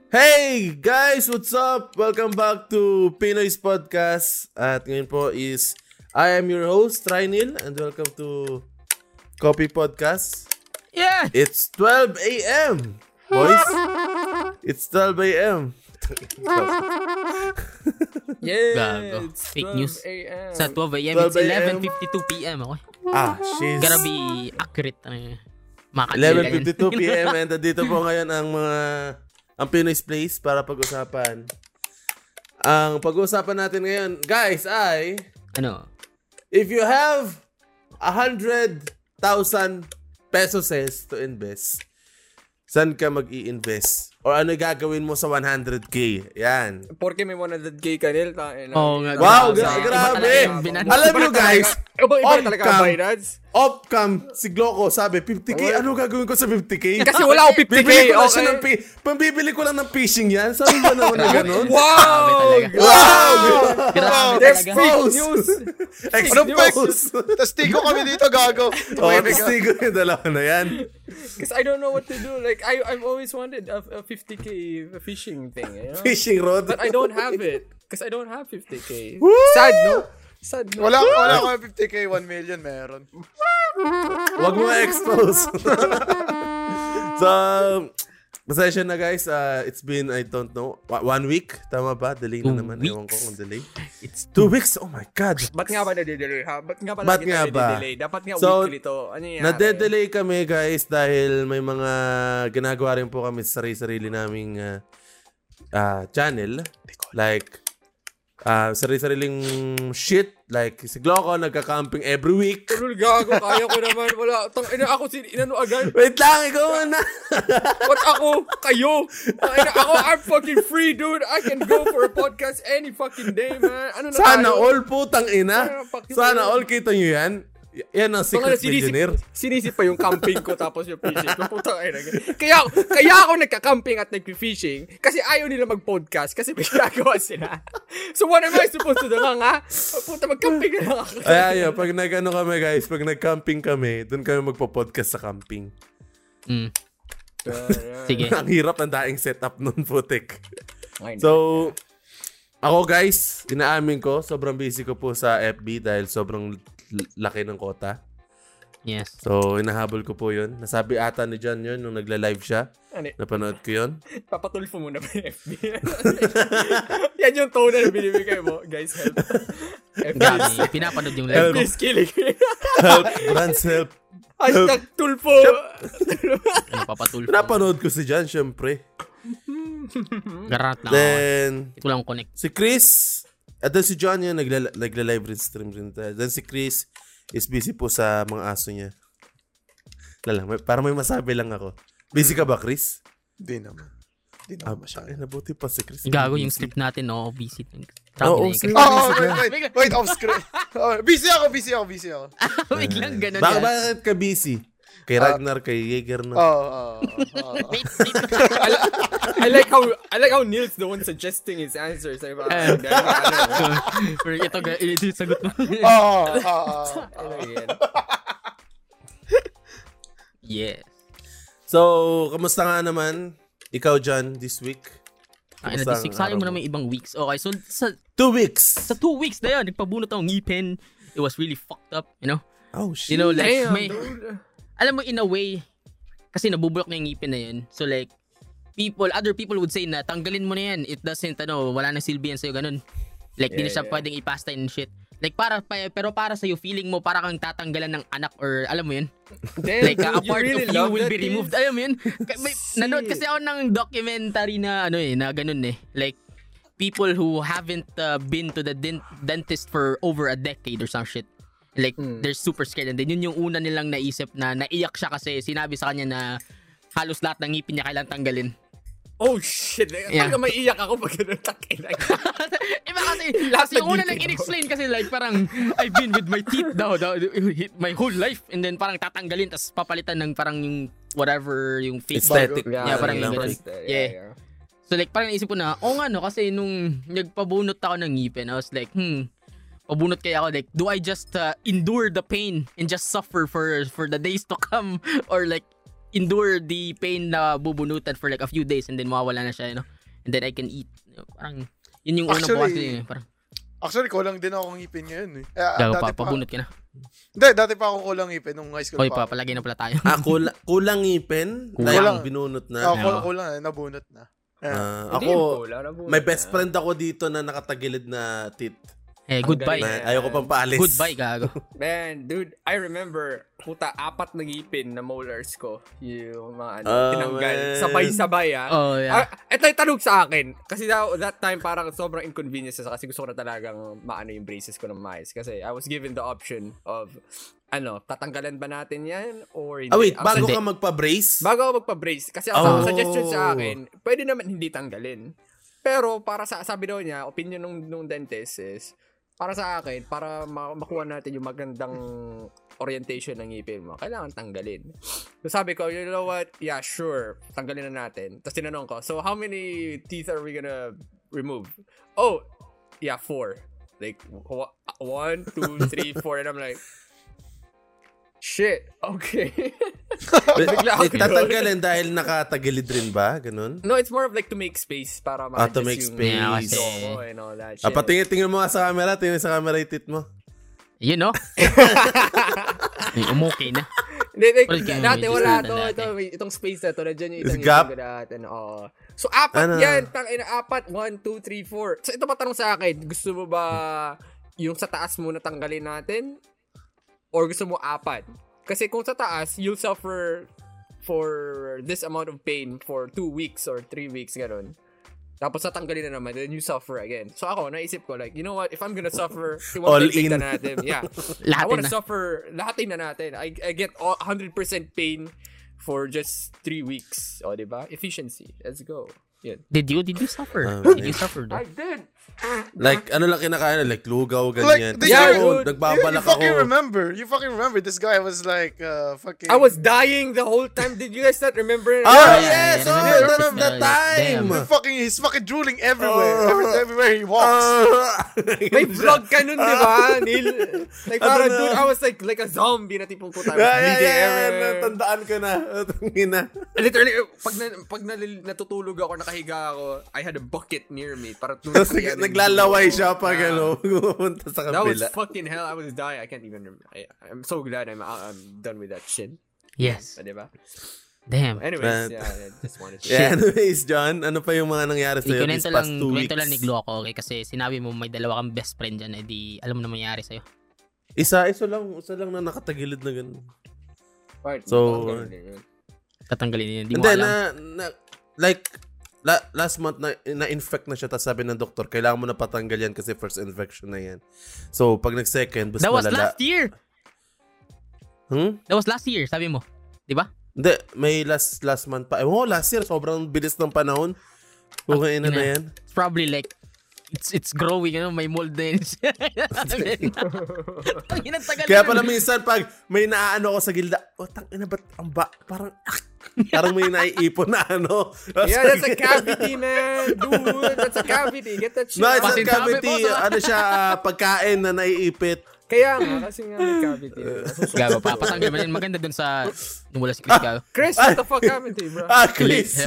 Hey guys, what's up? Welcome back to Pinoy's Podcast. At ngayon po is I am your host, Rynil, and welcome to Copy Podcast. Yeah! It's 12 a.m. Boys, it's 12 a.m. Yeah! Gago. It's Fake 12 news. a.m. Sa 12 a.m. 12 It's a.m. 11:52 p.m. Okay? She's Gotta be accurate. Makakalimutan. 11:52 p.m. and dito po ngayon ang Pinoy's Place para pag-usapan. Ang pag-uusapan natin ngayon, guys, ay Ano? if you have 100,000 pesos to invest, saan ka mag-i-invest? Or ano gagawin mo sa 100k? Yan. Porke may 100k ka nil. Oo nga. Wow, Grabe. grabe. Iba talaga yung binan- Alam nyo guys, Iba talaga ang Binance. Opcam, si Gloco, sabi, 50k, ano gagawin ko sa 50k? Kasi wala akong 50k. Bibili ko lang siya Okay. ng pambibili ko lang ng phishing yan. Sabi ba naman na ganun? Wow! talaga. Wow! Grabe There's talaga. fake Expose! news. Anong Expose! Testigo kami dito, gago. Testigo yung dalawa na yan. Because I don't know what to do. Like, I've always wanted a 50k fishing thing, you know? Phishing rod. But I don't have it. Because I don't have 50k. Woo! Sad, no? Sad, no? Wala ko 50k, 1 million meron. Wag mo expose. So, pasensya na guys. It's been, I don't know, 1 week? Tama ba? Delay na 2 naman. Ewan ko weeks. kung delay. It's 2 weeks? Oh my God. Ba't nga ba na-delay, ha? Ba't nga ba Ba't lagi nga ba? na-delay? Dapat nga So, weekly to. Ano yan? Nade-delay kami guys dahil may mga ginagawa rin po kami sa sarili-sarili naming channel. Like, sarili-sariling shit. Like, si Gloco nagka-camping every week. Tulul, gago. Kaya ko naman. Wala. Tangina ako, inano agad. Wait lang, ikaw na. What ako? Kayo? Tangina ako, I'm fucking free, dude. I can go for a podcast any fucking day, man. Ano na Sana tayo? all putang ina. Sana all, kita nyo yan. Yan ang secret engineer. Sinisip pa yung camping ko tapos yung fishing ko. Putang ina. Kaya ako nagka-camping at nag-fishing kasi ayaw nila mag-podcast kasi may ginagawa sila. So what am I supposed to do lang, ha? Puta, mag-camping na lang ako. Ay, pag nag-ano kami guys, pag nag-camping kami, doon kami magpo-podcast sa camping. Sige. Ang hirap ng daing setup nun, putik. So, ako guys, inaamin ko, sobrang busy ko po sa FB dahil sobrang laki ng kota. Yes. So, inahabol ko po yun. Nasabi ata ni John yun nung nagla-live siya. Ano? Napanood ko yun. Papatulfo muna ba yung FB? Yan yung tone na binibigay mo. Guys, help. Grabe. Pinapanood yung live ko. FB is killing. Help, brands help. Hashtag tulfo. Papatulfo. Napanood ko si John, syempre. Garat lang ako. Then, Ito lang connect. si Chris, at then si John yun, nagla-live rin stream rin tayo. Then si Chris is busy po sa mga aso niya. Para may masabi lang ako. Busy ka ba, Chris? Hindi naman. Hindi naman masyado. Ay, nabuti pa si Chris. Gago yung Busy. script natin, no? Busy. Oo, Grabe na sige. yung Wait, off screen. Busy ako. Biglang ganun yan. Bakit ka busy? Kay Ragnar, kay Jaeger na. Wait. I like how Neil's the one suggesting his answers. Pero ito yung sagot mo. Yes. So, kamusta nga naman? Ikaw, John, this week? Ay, na this week. Sayang mo na may ibang weeks. Okay, so sa 2 weeks. 2 weeks na yun, nagpabunot akong ngipin. It was really fucked up, you know? Oh, shit. You know, like, Damn, may, dude. alam mo, in a way, kasi nabubulok na yung ngipin na yun. So, like, other people would say na, tanggalin mo na yan. It doesn't, wala nang silbi yan sa'yo, ganun. Like, di na siya pwedeng ipasta and shit. Like, pero para sa'yo, feeling mo, para kang tatanggalan ng anak or, alam mo yun? Damn, Like, a dude, part really of you love will that be kid? removed. Alam mo yun? Nanood kasi ako ng documentary na, na ganun eh. Like, people who haven't been to the dentist for over a decade or some shit. Like, they're super scared. And then, yun yung una nilang naisip na naiyak siya kasi sinabi sa kanya na halos lahat ng ngipin niya kailangan tanggalin. Oh, shit. Yeah. Talaga maiiyak ako pag ganun takina. Iba kasi yung una nang in-explain kasi like parang I've been with my teeth my whole life and then parang tatanggalin tas papalitan ng parang yung whatever yung fake Aesthetic. Yeah, parang yung ganun. Yeah. So like parang naisip ko na, nga no, kasi nung nagpabunot ako ng ngipin, I was like, pabunot kaya ako, like, do I just endure the pain and just suffer for the days to come or like endure the pain na bubunutan for like a few days and then mawawala na siya, you know? and then I can eat. Parang, yun yung unang bukas ko yun. Parang, Actually, kulang din ako ng ngipin ngayon eh. gago pa, pabunot ka na. Hindi, dati pa ako kulang ngipin nung high school Hoy, pa. palagay na pala tayo. Kulang ngipin? Kulang. Like, binunot na? Kulang, nabunot na. Ako, may best friend ako dito na nakatagilid na teeth. Goodbye. Ayoko pang paalis. Goodbye, gago. Man, dude, I remember, 4 na ngipin na molars ko. Yung mga tinanggal. Man. Sabay-sabay, Oh, yeah. Ito yung tanong sa akin. Kasi that time, parang sobrang inconvenience kasi gusto ko na talagang maano yung braces ko ng mais. Kasi I was given the option of, tatanggalan ba natin yan? Or hindi? Wait, bago ka magpa-brace? Bago ako magpa-brace. Kasi ang suggestion sa akin, pwede naman hindi tanggalin. Pero para sabi daw niya, opinion nung dentist is, para sa akin, para makuha natin yung magandang orientation ng ngipin mo, kailangan tanggalin. So sabi ko, you know what? Yeah, sure. Tanggalin na natin. Tapos tinanong ko, so how many teeth are we gonna remove? Oh, yeah, 4. Like, 1, 2, 3, 4. And I'm like, shit, okay. Tatanggalin dahil nakatagilid rin ba? Ganun? No, it's more of like to make space para ma-adjust to make space. yung and all that shit. Patingin mo nga sa camera. Tingin sa camera yung teeth mo. You know? Umukay na. Hindi, Okay, dati medyo wala sana to. Itong space na to. Nandiyan yung itong Gap? So, 4 yan. 4. 1, 2, 3, 4. So, ito pa tanong sa akin. Gusto mo ba yung sa taas muna tanggalin natin? Or gusto mo 4? Kasi kung sa taas, you'll suffer for this amount of pain for 2 weeks or 3 weeks, gano'n. Tapos natanggalin na naman, then you suffer again. So ako, naisip ko, like, you know what? If I'm gonna suffer, All in. na natin. Yeah. I wanna suffer, lahatin na natin. I get 100% pain for just 3 weeks. O, diba? Efficiency. Let's go. Yan. Did you suffer? Did you suffer though? I did. Like, ano lang kinakain? Like, lugaw, ganyan. Like, Ako, dude. nagbabalak You fucking ako. remember. You fucking remember. This guy was like, fucking... I was dying the whole time. Did you guys not remember? Yes! yeah, Oh, yeah, none of the time! He's fucking drooling everywhere. Everywhere he walks. May vlog ka nun, di ba, Neil? Like, parang, dude, I was like a zombie na tipong puta. Natandaan ko na. Tangina. Literally, pag natutulog ako, nakahiga ako, I had a bucket near me. Para Tapos naglalaway siya pag pumunta sa That was kabila. fucking hell. I was dying. I can't even remember. I'm so glad I'm done with that shit. Yes. Diba? Damn. Anyways, yeah, I just wanted to Yeah, anyways, John, ano pa yung mga nangyari sa'yo these past 2 weeks? Kwento lang ni Glo ako, okay? Kasi sinabi mo may dalawa kang best friend dyan, edi alam mo na mangyari sa'yo. Isa lang na nakatagilid na ganun. Right, So, Tatanggalin yun. Di mo hindi, alam. last month na-infect na siya, tapos sabi ng doktor, kailangan mo na patanggal yan kasi first infection na yan. So, pag nag-second, mas That was malala. last year. That was last year, sabi mo. Di ba? Hindi, may last month pa. Last year, sobrang bilis ng panahon. Okay na yan. It's probably like, it's growing, may mold na yun. Kaya pala minsan, pag may naaano ko sa gilda, tangina ba't parang may naiipon na ano. Yeah, that's a cavity, man. Dude, that's a cavity. Get that shit No, it's out. a cavity. Ano siya, pagkain na naiipit. Kaya nga, kasi nga may cavity. Gago pa. Patanggal mo yun. Maganda dun sa wala si Chris Gago. Chris, what the fuck cavity, bro? Chris.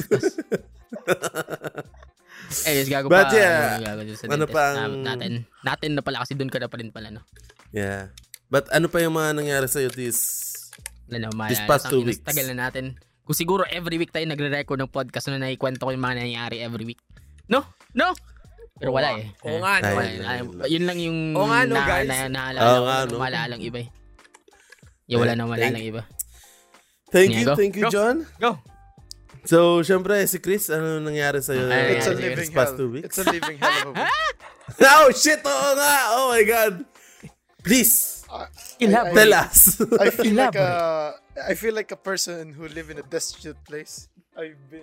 Yes, gago But pa. yeah, Gago dun sa ano dentist. pang... Natin na pala kasi dun ka na pa rin pala, no? Yeah. But ano pa yung mga nangyari sa'yo this past 2 weeks? Tagal na natin. Kung siguro every week tayo nagre-record ng podcast na naikwento ko yung mga nangyayari every week. No? Pero wala eh. Oo nga, no. Yun lang yung Oo nga, no, guys. Maalalang iba eh. Yung wala na maalalang iba. Thank you, John. Go. So, syempre, si Chris, ano nangyari sa'yo It's a this living past hell. 2 weeks? It's a living hell of a week. Oh, shit! Oo nga! Oh my God! Please, tell us. I feel like a person who live in a destitute place. I've been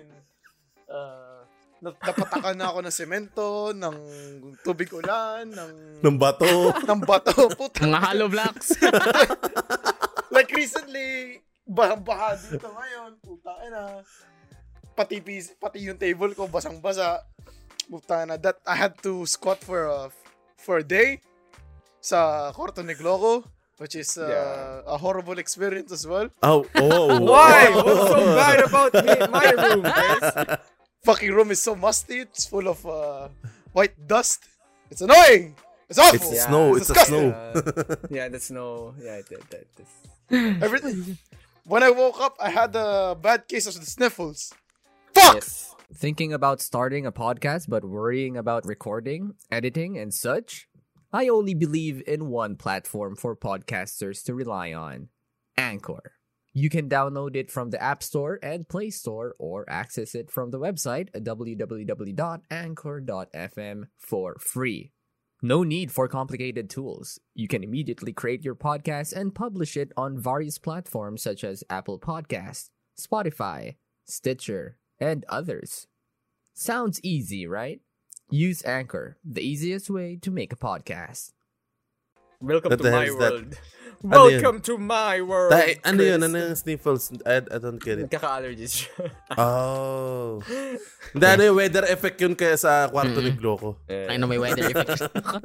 napatakan na ako ng semento, ng tubig ulan, ng bato. ng bato. Puta. Mga hollow blocks. Like recently, baha dito ngayon. Puta na. Pati yung table ko basang-basa. Puta na. That I had to squat for a day sa Corto Negloco, which is a horrible experience as well. Oh. Why? What's so bad about my room, guys? fucking room is so musty. It's full of white dust. It's annoying. It's awful. It's snow. It's a disgusting. snow. Yeah, the snow. Yeah, that's... Everything. When I woke up, I had a bad case of the sniffles. Fuck! Yes. Thinking about starting a podcast but worrying about recording, editing, and such? I only believe in one platform for podcasters to rely on. Anchor. You can download it from the App Store and Play Store or access it from the website at www.anchor.fm for free. No need for complicated tools. You can immediately create your podcast and publish it on various platforms such as Apple Podcasts, Spotify, Stitcher, and others. Sounds easy, right? Use Anchor, the easiest way to make a podcast. Welcome What to the hell my is that? world. Ano Welcome to my world. Ano yun? Chris. Ano yung sniffles? I don't get it. Nagkaka-allergies siya. Oh. Hindi, ano yung weather effect yun kaya sa kwarto ni Gloco. Ay, no, may weather effect.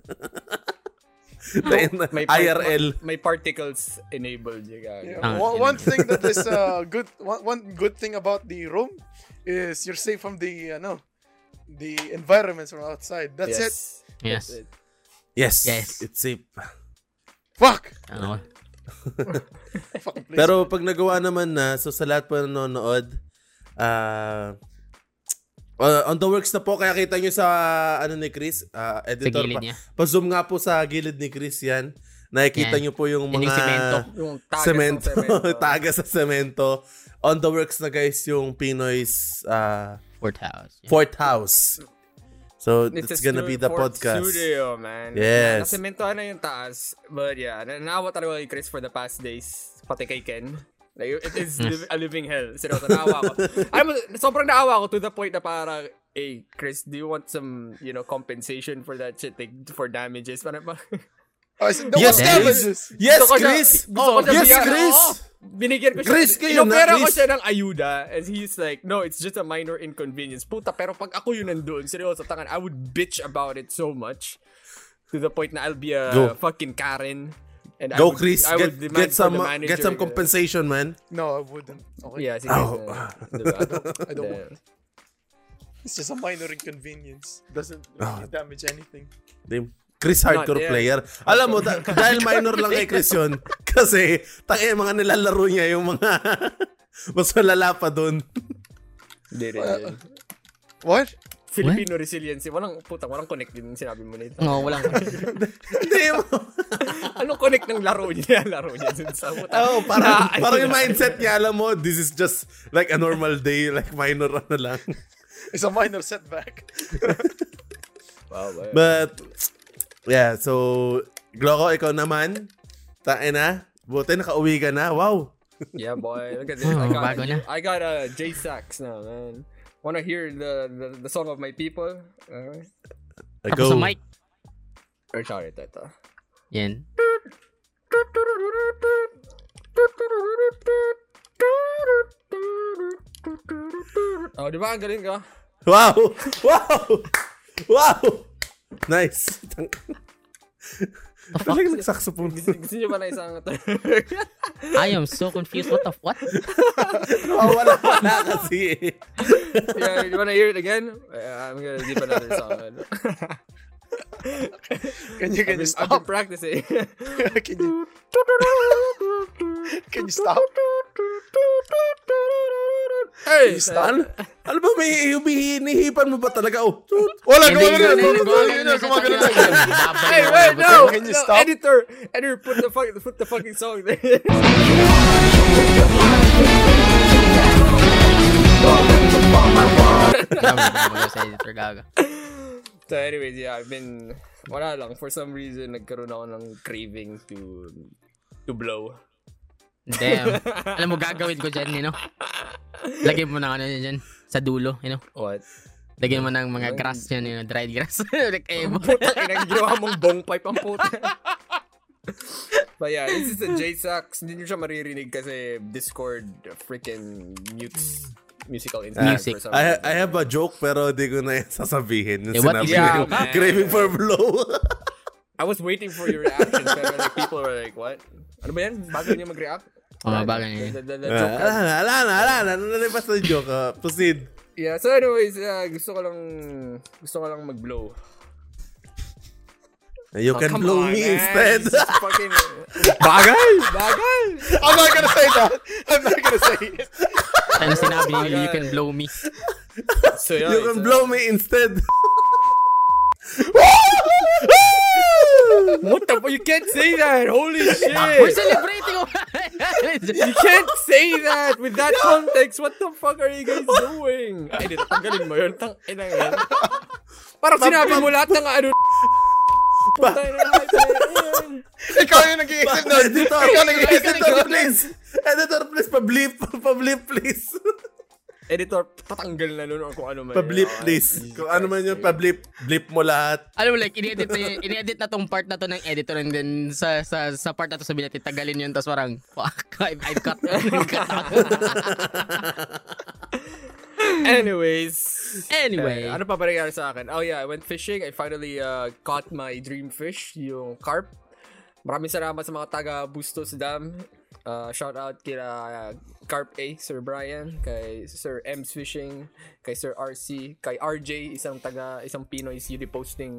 IRL. May particles enabled. Yeah, one thing that is good. One good thing about the room is you're safe from the environments from outside. That's it. Yes. Yes. Yes. It's safe. Fuck. Ano? Fucking place. Pero pag nagawa naman na, so sa lahat po nanonood, on the works na po, kaya kita nyo sa ano ni Chris, editor, Sa gilid niya. pa-zoom nga po sa gilid ni Chris yan. Nakikita Yan. nyo po yung Yan mga yung semento. Yung tagas semento, ng semento. taga sa semento. On the works na guys yung Pinoy's Fourth house. Yeah. Fourth House. So, It's it's a gonna be the fourth podcast. studio, man. Yes. Nasementohan na yung taas. But yeah, naawa talaga kay Chris for the past days. Pati kay Ken. Like, it is a living hell. Seryoso, naawa ko. Sobrang naawa ko to the point na parang, hey, Chris, do you want some, compensation for that shit? Like, for damages? Parang ba? Yes, What's Chris! damages? Yes, Gusto ko siya- Chris! gusto ko siya Yes, bigyan- Chris! Oo. Binigyan ko siya. Chris, kayo na, Inopera ko Chris. siya ng ayuda. And he's like, no, it's just a minor inconvenience. Puta, pero pag ako yun nandun, seryoso, tangan, I would bitch about it so much. To the point na I'll be a Go. fucking Karen. And Go, Chris. I would demand Get some for the manager. get some compensation, man. No, I wouldn't. Okay. Yeah, sige. Oh. Diba? I don't. It's just a minor inconvenience. Doesn't damage anything. Damn. Chris hardcore Not there. player. Alam mo, dahil minor lang kay Chris yun, kasi mga nilalaro niya yung mga mas malala pa dun. Hindi rin. What? Filipino resiliency. Walang connect din sinabi mo nito. No, walang. Hindi mo. Anong connect ng laro niya? Laro niya dun sa puta. Oh, parang yung mindset niya, alam mo, this is just like a normal day, like minor ano lang. It's a minor setback. Wow, wow. But, yeah, so, Gloco, ikaw naman, na, buti nakauwi ka na, wow. Yeah, boy. Look at this. Oh, bago na. I got a J-Sax now, man. Wanna hear the song of my people? Tapos sa mic. Or sorry, ito. Yan. Oh, di ba? Ang galing ka? Wow! Wow! Wow! Nice. Talagang nag-saxophone. Gusto niyo ba na isang I am so confused. What? Oh, wala kasi eh. Yeah, you wanna hear it again? I'm gonna give another song. Can you I've been stop? practicing. Can you stop? Hey! Ano ba, may hinihipan mo ba talaga? Oh, Wala, Hindi, gumagano na. Hey, wait, no! Can you No, stop? Editor, put the fucking song there. Sa editor gaga. So anyways, yeah, wala lang. For some reason, nagkaroon ako ng craving to blow. Damn. Alam mo, gagawin ko dyan, Lagyan mo ng dyan, sa dulo, What? Lagyan mo ng mga grass yan, dried grass. Like, Putang ina, ginawa mong bong pipe ang puta. But yeah, this is a J-Sax. Hindi nyo siya maririnig kasi Discord freaking mutes musical instruments Music. for some reason. I have a joke pero di ko na yan sasabihin. Yung what sinabi is ko, it? Yeah, craving for blow. I was waiting for your reaction pero like people were like, what? Ano ba yan? Bago niya mag-react? Oh, bago niya. The joke. Ala na. Nalipas na yung joke. Proceed. Yeah, so anyways, gusto ko lang mag-blow. You can come blow on, me man. instead. This is fucking... Bagay! I'm not gonna say that. I'm not gonna say it. Ano sinabi niyo, you can blow me. So, yeah, You can blow me instead. What the fuck? You can't say that! Holy We're shit! celebrating! You can't say that! With that context, what the fuck are you guys doing? Ay, dito, tanggalin mo yun. Ina yan. Parang sinabi mo lahat ng ano... Putay na lahat na yan. Ikaw yung nag-iisip nun. Editor, Ikaw nag-iisip editor, nun. please. Editor, please, pa-bleep, please. Editor, patanggal na nun kung ano man. Pa-bleep, please. Kung ano man yun, pa-bleep. Bleep mo lahat. Alam mo, like, in-edit na tong part na to ng editor and then sa part na to sabihin natin, tagalin yun, tapos parang, fuck, I've cut. Anyways. Anyway. Ano pa nangyari sa akin? Oh yeah, I went fishing. I finally caught my dream fish, yung carp. Maraming salamat sa mga taga Bustos Dam. Shout out kila Carp A, Sir Brian, kay Sir M's Fishing, kay Sir RC, kay RJ, isang Pinoy City Posting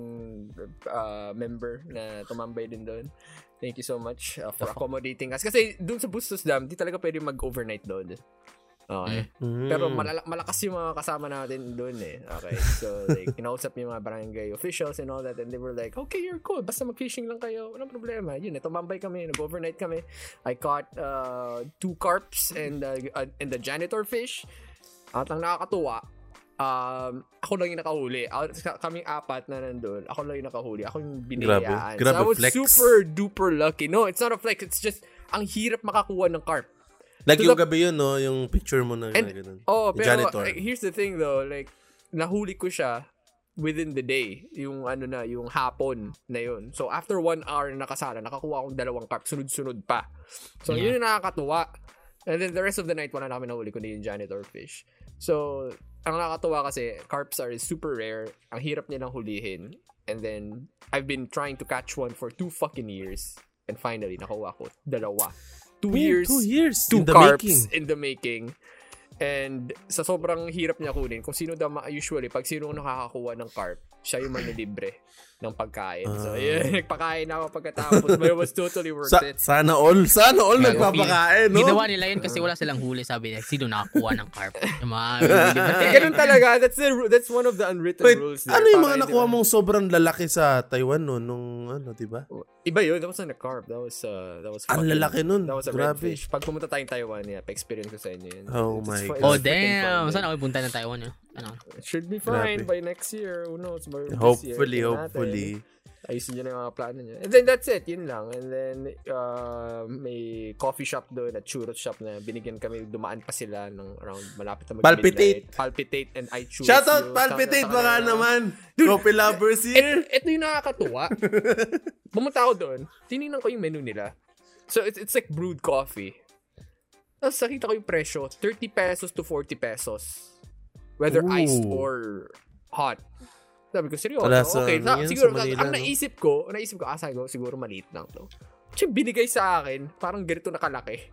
member na tumambay din doon. Thank you so much for accommodating us. Kasi doon sa Bustos Dam, di talaga pwede mag-overnight doon. Okay. Pero malakas yung mga kasama natin doon eh. Okay. So, like, kinausap yung mga barangay officials and all that, and they were like, okay, you're cool. Basta mag-fishing lang kayo. Walang problema. Yun, tumambay kami. Nag-overnight kami. I caught 2 carps and the janitor fish. At ang nakakatuwa, ako lang yung nakahuli. Kaming 4 na nandun. Ako lang yung nakahuli. Ako yung binayaan. Grabe So, I was flex. super duper lucky. No, it's not a flex. It's just, ang hirap makakuha ng carp. Like So yung gabi yun, no? Yung picture mo na gano'n. Oh, Yung pero janitor. here's the thing though, like, nahuli ko siya within the day. Yung yung hapon na yun. So, after 1 hour na nakasala, nakakuha akong 2 carp, sunod-sunod pa. So, yun yung nakakatuwa. And then the rest of the night, wala na kami nahuli, kundi yung janitor fish. So, ang nakakatuwa kasi, carps are super rare. Ang hirap nilang hulihin. And then, I've been trying to catch one for 2 fucking years. And finally, nakuha ko 2. 2 years. 2 years 2 in the carps making. in the making. And sa sobrang hirap niya kunin, kung sino daw usually, pag sino nakakakuha ng carp, siya yung manilibre ng pagkain. So, yun, nagpakain ako pagkatapos. But it was totally worth it. Sana all nagpapakain, no? Ginawa nila yun kasi wala silang huli. Sabi nila, sino nakakuha ng carp? Yung mga Ganun talaga. That's one of the unwritten Wait, rules there. ano yung mga Para nakuha hindi- mong sobrang lalaki sa Taiwan, no? Nung, diba? Iba yun. That wasn't a carp. That was Ang lalaki nun. That was a Grabe. redfish. Pag pumunta tayong Taiwan, pa-experience ko sa inyo yun. Oh It's my fu- God. it's Oh, freaking damn. fun, Saan man. ako punta ng Taiwan yun? Ano? It should be fine Grabe. by next year. Who knows? By this Hopefully, year. hopefully. Ayusin nyo na yung mga plano nyo. And then that's it. Yun lang. And then may coffee shop doon at churros shop na binigyan kami. Dumaan pa sila ng around malapit na Palpitate. Palpitate and I choose Shout out, you. Palpitate, Sa baka kanila. naman. Coffee lovers here. Ito yung nakakatuwa. Pumunta ako doon. Tinignan ko yung menu nila. So it's like brewed coffee. Tapos nakita ko yung presyo. 30 pesos to 40 pesos. Whether Ooh. iced or hot. Sabi ko, seryoso? Wala sa Okay. ano yan, Siguro, sa Manila, ang no? naisip ko, sabi ko, siguro maliit lang to. Kasi binigay sa akin, parang ganito nakalaki.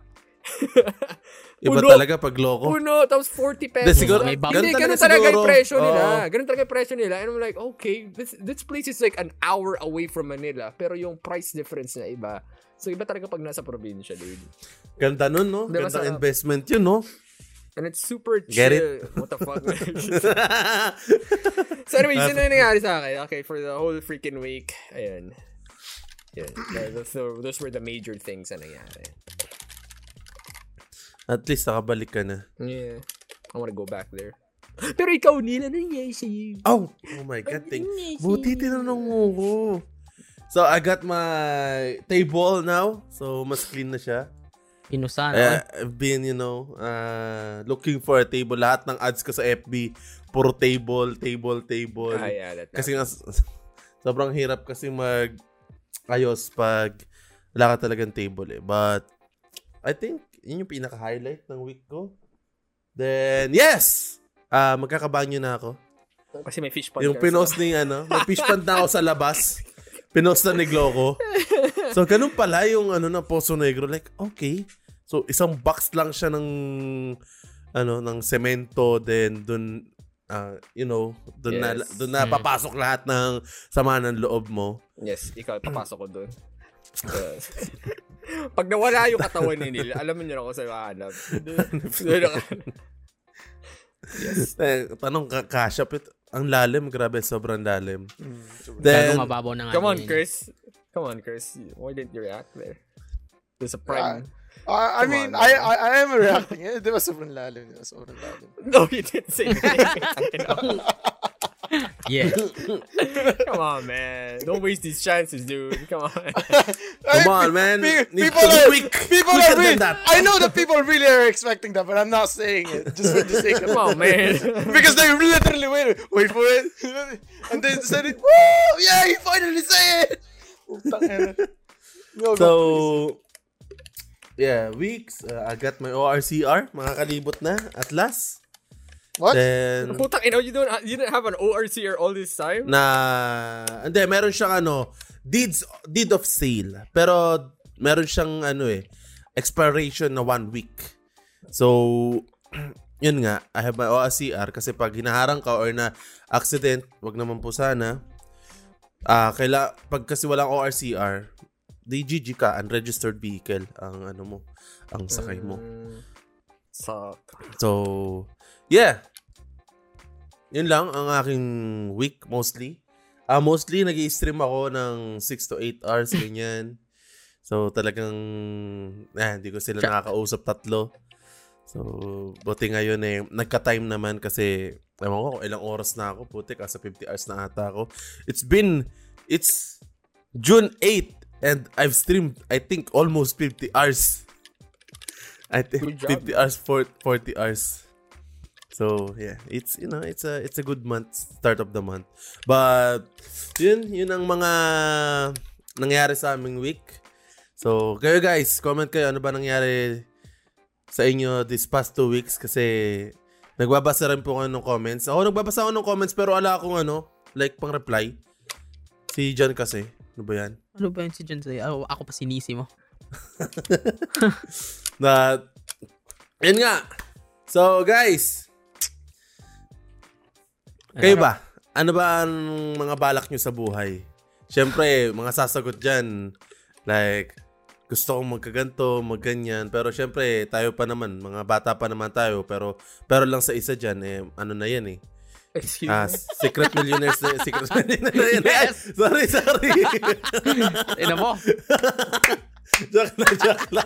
Iba Puno. talaga pag loko. Puno, tapos 40 pesos. Hindi, siguro- May bump. Hindi, ganun ganun talaga talaga yung siguro. presyo nila. Oo. Ganun talaga yung presyo nila. And I'm like, okay, this place is like an hour away from Manila. Pero yung price difference na iba. So, iba talaga pag nasa probinsya, dude. Ganda nun, no? Diba, Ganda sarap. investment yun, no? And it's super Get chill. What the fuck, man? So anyways, yun na yung nangyari sa akin. Okay, for the whole freaking week. Ayun. Yeah, those were the major things na nangyari. At least nakabalik ka na. Yeah. I wanna go back there. Pero ikaw, Neil, ano nangyari sa'yo? Oh my God. Buti tinanong mo ko. So, I got my table now. So, mas clean na siya. Inusan. I've been, looking for a table. Lahat ng ads ko sa FB, puro table. Yeah, that Kasi nga, sobrang hirap kasi ayos pag wala ka talagang table eh. But, I think, yun yung pinaka-highlight ng week ko. Then, yes! Magkakabanyo na ako. Kasi may fish pond. Yung pinost ni, may fish pond na ako sa labas. Pinost na ni Gloco. So, ganun pala yung, ng Poso Negro. Like, okay. So, isang box lang siya ng semento. Then, dun, doon na papasok lahat ng sama ng loob mo. Yes, ikaw, papasok ko doon. Pag nawala yung katawan ni Neil, alam niyo na ako sa mahanap. Yes. Tanong kasya, ang lalim, grabe, sobrang lalim. Then, mababaw na nga. Come on, Chris. Why didn't you react there? There's a prime. I mean, I am reacting. Di ba sobrang lalim? No, you didn't say that. Yeah. Come on, man. Don't waste these chances, dude. Come on. Come on, man. People are really, that. I know that people really are expecting that, but I'm not saying it just for the sake of it. Come on, man. Because they literally wait for it, and then said it. Woo! Yeah, he finally said it. So, yeah, weeks. I got my ORCR. Mga kalibot na at last. What? Then, Putang ina, you didn't have an ORCR all this time? hindi, meron siyang deed of sale. Pero, meron siyang expiration na 1 week. So, yun nga, I have my ORCR kasi pag hinaharang ka or na accident, wag naman po sana. Pag kasi walang ORCR, DGG ka, unregistered vehicle ang ang sakay mo. So, yeah. Yun lang ang aking week mostly. Mostly nag-i-stream ako ng 6 to 8 hours ganyan. So, talagang hindi ko sila nakakausap tatlo. So, buti ngayon nagka-time naman kasi ewan ko kung ilang oras na ako. Putik, sa 50 hours na ata ako. It's June 8 and I've streamed, I think, almost 50 hours. I think 50 hours, 40 hours. So, yeah, it's a good month, start of the month. But, yun ang mga nangyari sa aming week. So, kayo guys, comment kayo ano ba nangyari sa inyo this past 2 weeks kasi nagbabasa rin po ako ng comments. Nagbabasa ako ng comments pero wala akong like pang reply. Si John kasi. Ano ba yan? Ano ba yun si John? Ako pa sinisi mo. Yun nga. So, guys. Kayo ba? Ano ba ang mga balak nyo sa buhay? Siyempre, mga sasagot dyan. Like, gusto kong magkaganto, magganyan. Pero siyempre, tayo pa naman. Mga bata pa naman tayo. Pero lang sa isa dyan, ano na yan Excuse me? Secret millionaires na yan. Yes! Sorry. Ina mo. Joke lang.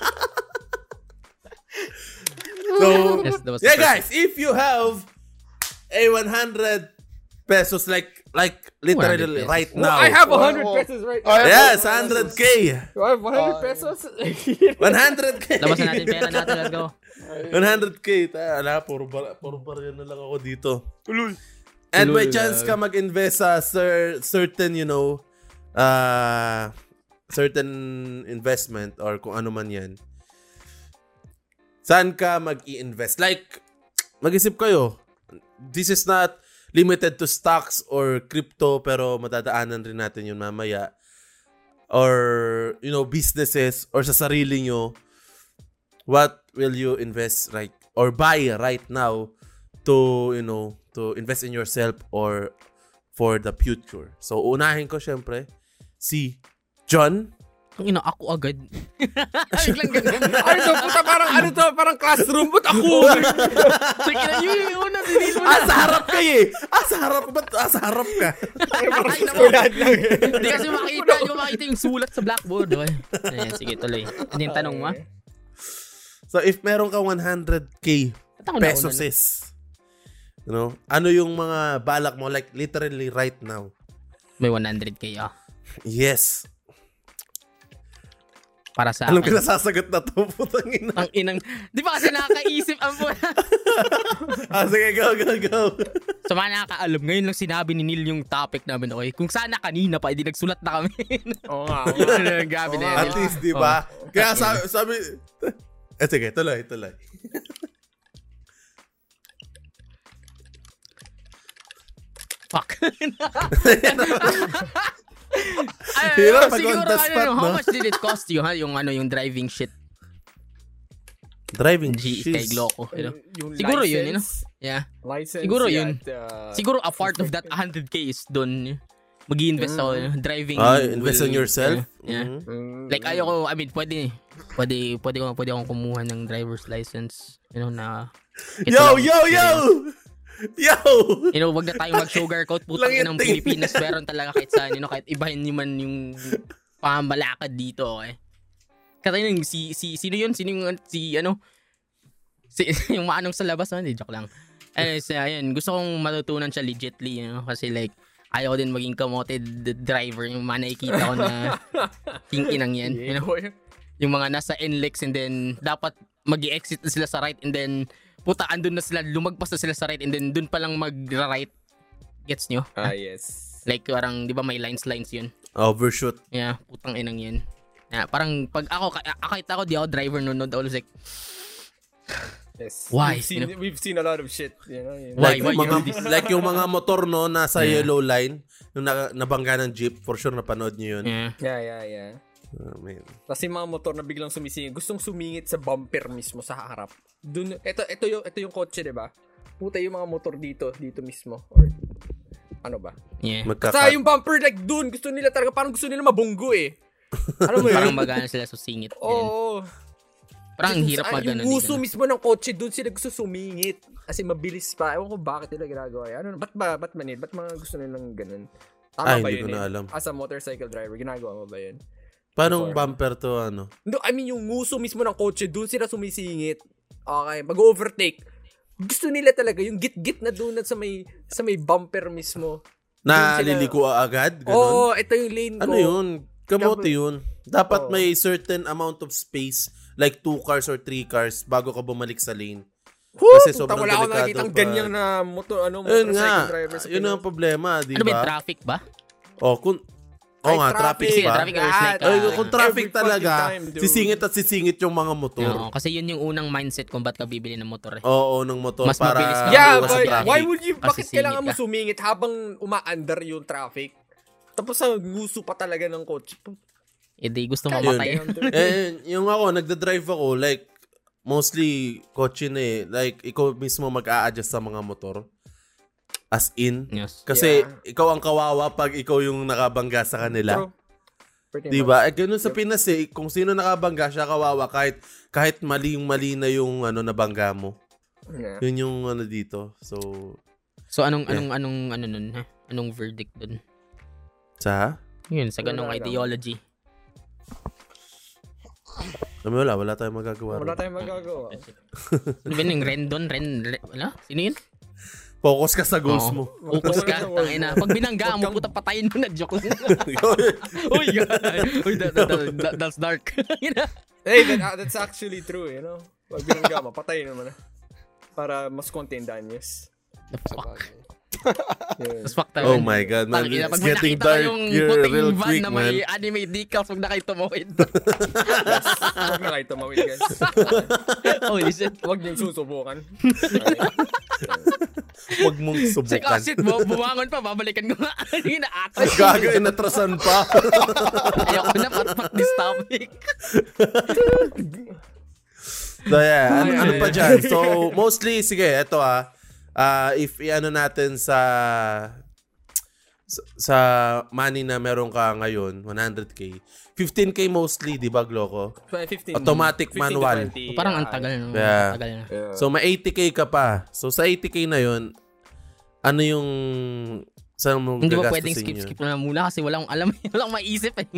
So, Yes, yeah guys, if you have a 100 pesos like literally 100 pesos. right now. I have 100 pesos right now. Yes, 100k. Do I have 100 pesos? 100k. Labasan natin pera natin. Let's go. 100k. Puro barya na lang ako dito. And by chance ka mag-invest sa certain, certain investment or kung ano man yan. Saan ka mag-i-invest? Like, mag-isip kayo. This is not limited to stocks or crypto pero madadaanan rin natin yun mamaya. Or, businesses or sa sarili nyo. What will you invest or buy right now to, to invest in yourself or for the future? So, unahin ko syempre si John. Ang ina, ako agad. Biglang ganun. Parang classroom. Ba't ako? Sige na yun. Sa harap ka Ba't sa harap ka? Hindi kasi makita yung sulat sa blackboard. Ayan, sige, tuloy. Ano yung tanong mo? So, if meron ka 100k pesos ano yung mga balak mo like literally right now? May 100k, Yes. Para sa alam ko na sasagot na to, putang ina. Ang inang, di ba kasi nakakaisip ang buwan? Sige, go. So mga nakakaalam, ngayon lang sinabi ni Neil yung topic namin, okay? Kung sana kanina pa, hindi nagsulat na kami. Oo nga. Gabi na yan. At least, di ba? Kaya sabi sige, tuloy. Fuck. Hirap pag siguro, on the spot, how much did it cost you, yung driving shit? Driving Kay shoes. Gloco. Yung Siguro yun, license, Yeah. License, Siguro yun. at, Siguro a part of that 100k is doon. Mag-i-invest ako. Driving. Invest on yourself? Yeah. Mhm. Like ayoko, I mean, pwede akong kumuha ng driver's license, na Yo! wag na tayong mag-sugarcoat, putang ina ng Pilipinas, meron talaga kahit saan, kahit ibahin niyo man yung pamamalakad dito, okay? Kasi yung sino yun? Yung maanong sa labas, hindi, joke lang. Ayun, gusto kong matutunan siya legitly, kasi like, ayaw din maging kamoted driver, yung mga nakikita ko na king-inang yan, yung mga nasa NLEX and then dapat mag-i-exit na sila sa right and then puta andun na sila, lumagpas na sila sa right and then dun pa lang mag-right. Gets nyo? yes. Like parang di ba may lines yun? Overshoot. Yeah, putang inang yan. Yeah, parang pag kahit ako di ako driver noon, I was like, Yes. Why? We've seen a lot of shit, Why Like, you do this? like yung mga motor nasa yellow line, yung nabangga ng jeep, for sure napanood niyo yun. Yeah. Yeah. Man. Kasi mga motor na biglang sumisingit, gustong sumingit sa bumper mismo sa harap. Dun, ito yung kotse, 'di ba? Puta yung mga motor dito mismo or ano ba? Yeah. Sa yung bumper like dun, gusto nila talaga parang gusto nila mabunggo eh. Ano mo yun? Parang magana sila susingit. Oo. Parang ang hirap Yung gusto mismo ng kotse dun sila gusto sumingit. Kasi mabilis pa. Ewan ko bakit nila ginagawa. Ano, ba't manil? Ba't mga gusto nilang ganun? Tama ba hindi yun? ko na alam. As a motorcycle driver, ginagawa mo ba yun? Paano bumper to No, I mean yung nguso mismo ng kotse, dun sila sumisingit. Okay, mag-overtake. Gusto nila talaga yung git-git na doon sa may bumper mismo. na liliko agad? Ganun? Oo, ito yung lane ko. Ano yun? Kamote yun. Dapat may certain amount of space, like 2 cars or 3 cars, bago ka bumalik sa lane. Kasi sobrang wala delikado. Wala akong nakikitang ganyan na motorcycle driver sa yun ang problema, di Ano ba, ba? traffic ba? Traffic ba? Traffic is like, Kung traffic every talaga, fucking time, dude. sisingit at sisingit yung mga motor. Oo, kasi yun yung unang mindset kung ba't ka bibili ng motor eh. Oo, ng motor Mas para mabilis ka. Yeah, iwas sa but traffic. why would you, Kasi bakit kailangan mo singit ka. sumingit habang umaandar yung traffic? Tapos nguso pa talaga ng kotse. Eh di gusto mamatay. Yung ako, nagda-drive ako, like, mostly kotse na eh. Like, ikaw mismo mag-a-adjust sa mga motor. As in. Yes. Kasi, ikaw ang kawawa pag ikaw yung nakabangga sa kanila. Diba? Ganun sa Pinas eh. Kung sino nakabangga, siya kawawa. Kahit mali na yung nabangga mo. Yeah. Yun yung dito. So, anong nun, ha? Anong verdict dun? sa? Yun, sa ganong Wala ideology. Wala tayong magagawa. Wala tayong magagawa. Ano ba yung Rendon? Wala? Sino yun? Focus ka sa goals mo. Focus ka, tangina. Pag binangga mo, puta patayin mo na, joke lang. Uy, that's dark. Hey, that's actually true, Pag binangga mo, patayin naman na. Para mas contain danyos. The fuck? Yeah. Mas fuck tayo. Oh my God, man. Tangina, It's pag getting nakita dark ko yung here puting real van quick, na man. may anime decals, huwag na kayo tumawid. Huwag na kayo tumawid, guys. Holy shit. Huwag niyong susubukan. Huwag mong Kasi subukan. kasit mo, bumangon pa, babalikan ko nga. Hindi na atras. Gaga, inatrasan pa. Ayoko na pat this topic. So yeah, ano pa dyan? So, mostly, sige, eto if natin sa money na meron ka ngayon, 100k, 15k mostly, di ba, Gloco? 15, Automatic 15 manual. to 20, Parang ang tagal, no? Yeah. Tagal na. So, may 80k ka pa. So, sa 80k na yun, ano yung saan mo Hindi ba gagastusin pwedeng yun? skip na muna kasi wala akong alam, wala akong maisip eh.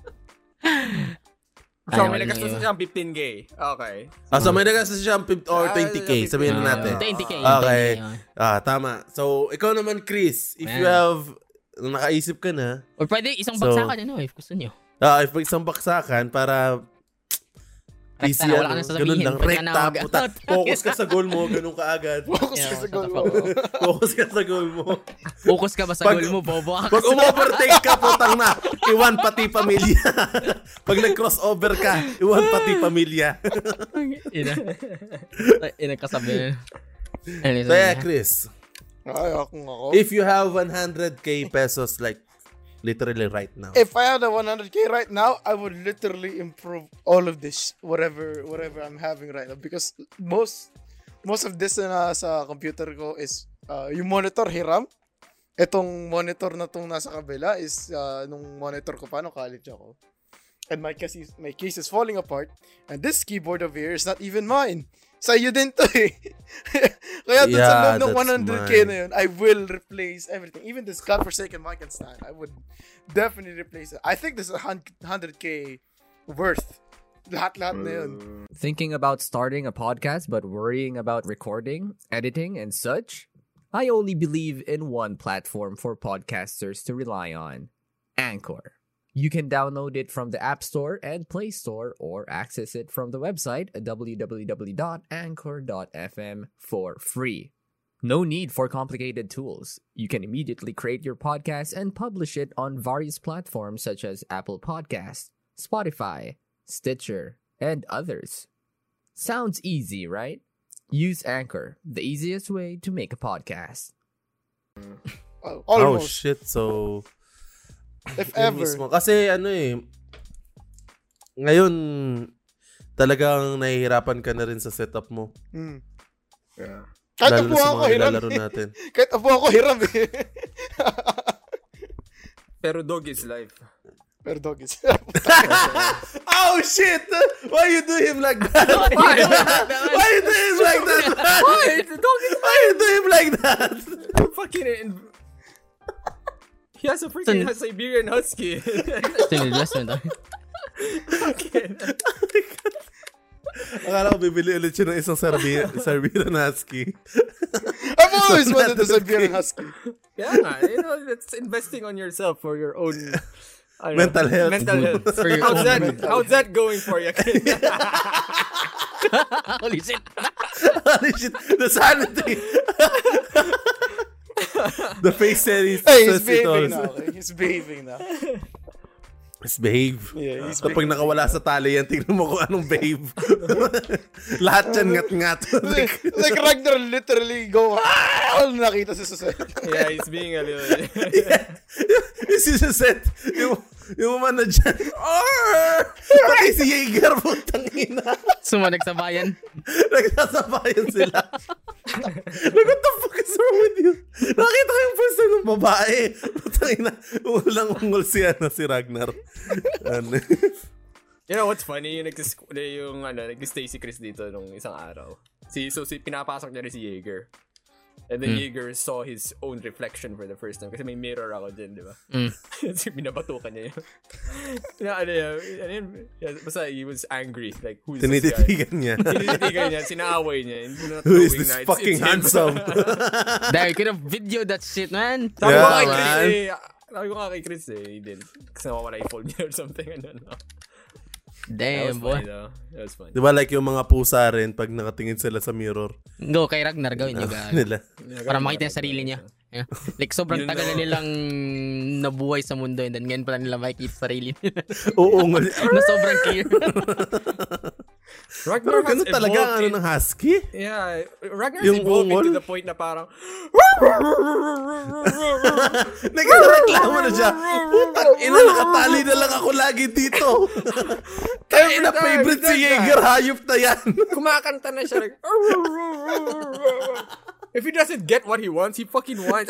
So, may nagastos siyang 15k. Okay. So may nagastos siya or 20k, sabihin natin. 20k. Okay. 20K, Tama. So, ikaw naman, Chris, if you have, nakaisip ka na, Or pwede isang bagsakan, if gusto nyo. if isang baksakan para Rekta na, wala ka na sasabihin. ganun lang, Pwede ka na rekta, puta, focus ka sa goal mo, ganun ka agad. Focus ka sa goal mo. Focus ka sa goal mo. Focus ka ba sa goal mo, bobo ka Pag umovertake ka, putang na, iwan pati pamilya. Pag nag-crossover ka, iwan pati pamilya. Ina kasabi. So yeah, Chris, Ay, ako. if you have 100k pesos, like Literally right now. If I had a 100K right now, I would literally improve all of this, whatever I'm having right now. Because most of this na sa computer ko is yung monitor hiram. Etong monitor na tong nasa kabila is nung monitor ko pa nung college ako. And my case is falling apart. And this keyboard over here is not even mine. Sa'yo din to eh. Kaya dun sa loob ng 100K na yun, I will replace everything. Even this godforsaken mic and stand, I would definitely replace it. I think this is 100K worth. Lahat-lahat na yun. Thinking about starting a podcast but worrying about recording, editing, and such? I only believe in one platform for podcasters to rely on. Anchor. You can download it from the App Store and Play Store or access it from the website at www.anchor.fm for free. No need for complicated tools. You can immediately create your podcast and publish it on various platforms such as Apple Podcasts, Spotify, Stitcher, and others. Sounds easy, right? Use Anchor, the easiest way to make a podcast. Oh shit, so if ever. Mismo. Kasi ngayon talagang nahihirapan ka na rin sa setup mo. Yeah. Kahit lalo apo ako hiram. natin. Kahit apo ako hiram eh. Pero dog is life. Pero dog is Oh shit! Why you do him like that? Why you do him like that? Why? The dog is Why you do him like that? fucking... He has a freaking Siberian Husky. Ito yung investment. Akala ko bibili ulit siya ng isang Siberian Husky. I've always wanted a Siberian Husky. Yeah, that's investing on yourself for your own Mental health. For your own How's that going for you? Holy shit. Holy shit. The sanity. The face series. Hey, he's behaving now. He's behaving now. Let's behave. Yeah, he's Kapag nakawala sa tali yan, tingnan mo kung anong behave. Lahat yan ngat-ngat. like Ragnar literally go, nakita sa set. Yeah, he's being a little... Yung sa set, yung umano dyan, pati si Jaeger, putang ina. Sumanag sa bayan. Nagsasabayan sila. Like, what the fuck is wrong with you? Nakita ko yung first time ng babae. Putang ina, ulang-ungol si Ragnar. You know what's funny? Nag-stay si Chris dito nung isang araw. So pinapasok niya rin si Jaeger. And then Jaeger saw his own reflection for the first time. Kasi may mirror ako dyan, di ba? Kasi binabatukan niya yun. Basta he was angry. Like, who's this guy? Tinititigan niya. Sinaaway niya. Who is this fucking handsome? Dahil could have videoed that shit, man. Sabi ko nga kay Chris he didn't. Kasi nawawala yung phone niya or something. Damn, boy. That was funny. Diba like yung mga pusa rin pag nakatingin sila sa mirror? Go, kay Ragnar, gawin niyo. Nila. Para makita yung sarili niya. Yeah. Like, sobrang tagal na nilang nabuhay sa mundo and then ngayon pala nila makikita sarili nila. Oo. Na sobrang clear. Ragnar pero ganun talaga ang ng husky? Yeah. Ragnar's evolved into the point na parang nagreklamo na siya. Putang ina, nakatali na lang ako lagi dito. Kaya na favorite si Jaeger, hayop na yan. Kumakanta na siya like if he doesn't get what he wants, he fucking wants.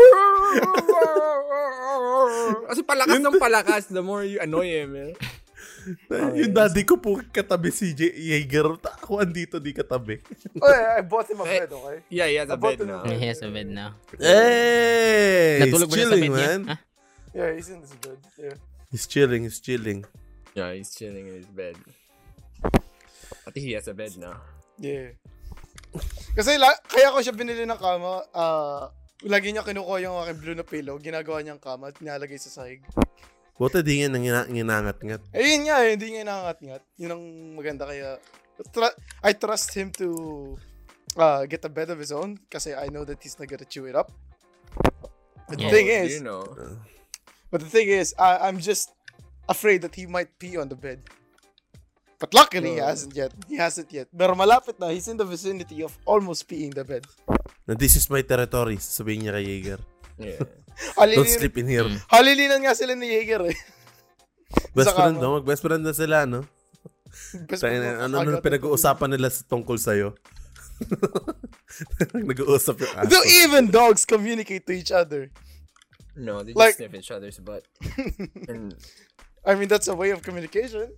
Kasi palakas ng palakas, the more you annoy him. Yung daddy ko po katabi si Jaeger. Ako andito, di katabi. I bought him a bed, okay? Yeah, he has a bed now. He has a bed now. Hey! Natulog He's ba chilling, sa bed niya? man. Huh? Yeah, he's in this bed. Yeah. He's chilling. Yeah, he's chilling in his bed. I think he has a bed now. Yeah. Kasi kaya ko siya binili ng kama, lagi niya kinukuha yung aking blue na pillow, ginagawa niyang kama at nilalagay sa sahig. Buti di nga nginangat-ngat. Ayun nga, hindi niya nangangat-ngat. Yun ang maganda, kaya I trust him to get a bed of his own kasi I know that he's not gonna chew it up. But the thing is, but the thing is, I'm just afraid that he might pee on the bed. But luckily, he hasn't yet. Pero malapit na, he's in the vicinity of almost peeing the bed. Na this is my territory, sabihin niya kay Jaeger. Yeah. Don't sleep in here. Halilinan nga sila ni Jaeger eh. Best Sa friend, kama. no? Best friend na sila, no? Best friend mo, Ano agad. pinag-uusapan nila tungkol sa'yo? Nag-uusap yung aso. Do even dogs communicate to each other? No, they Like- just sniff each other's butt. And I mean, that's a way of communication.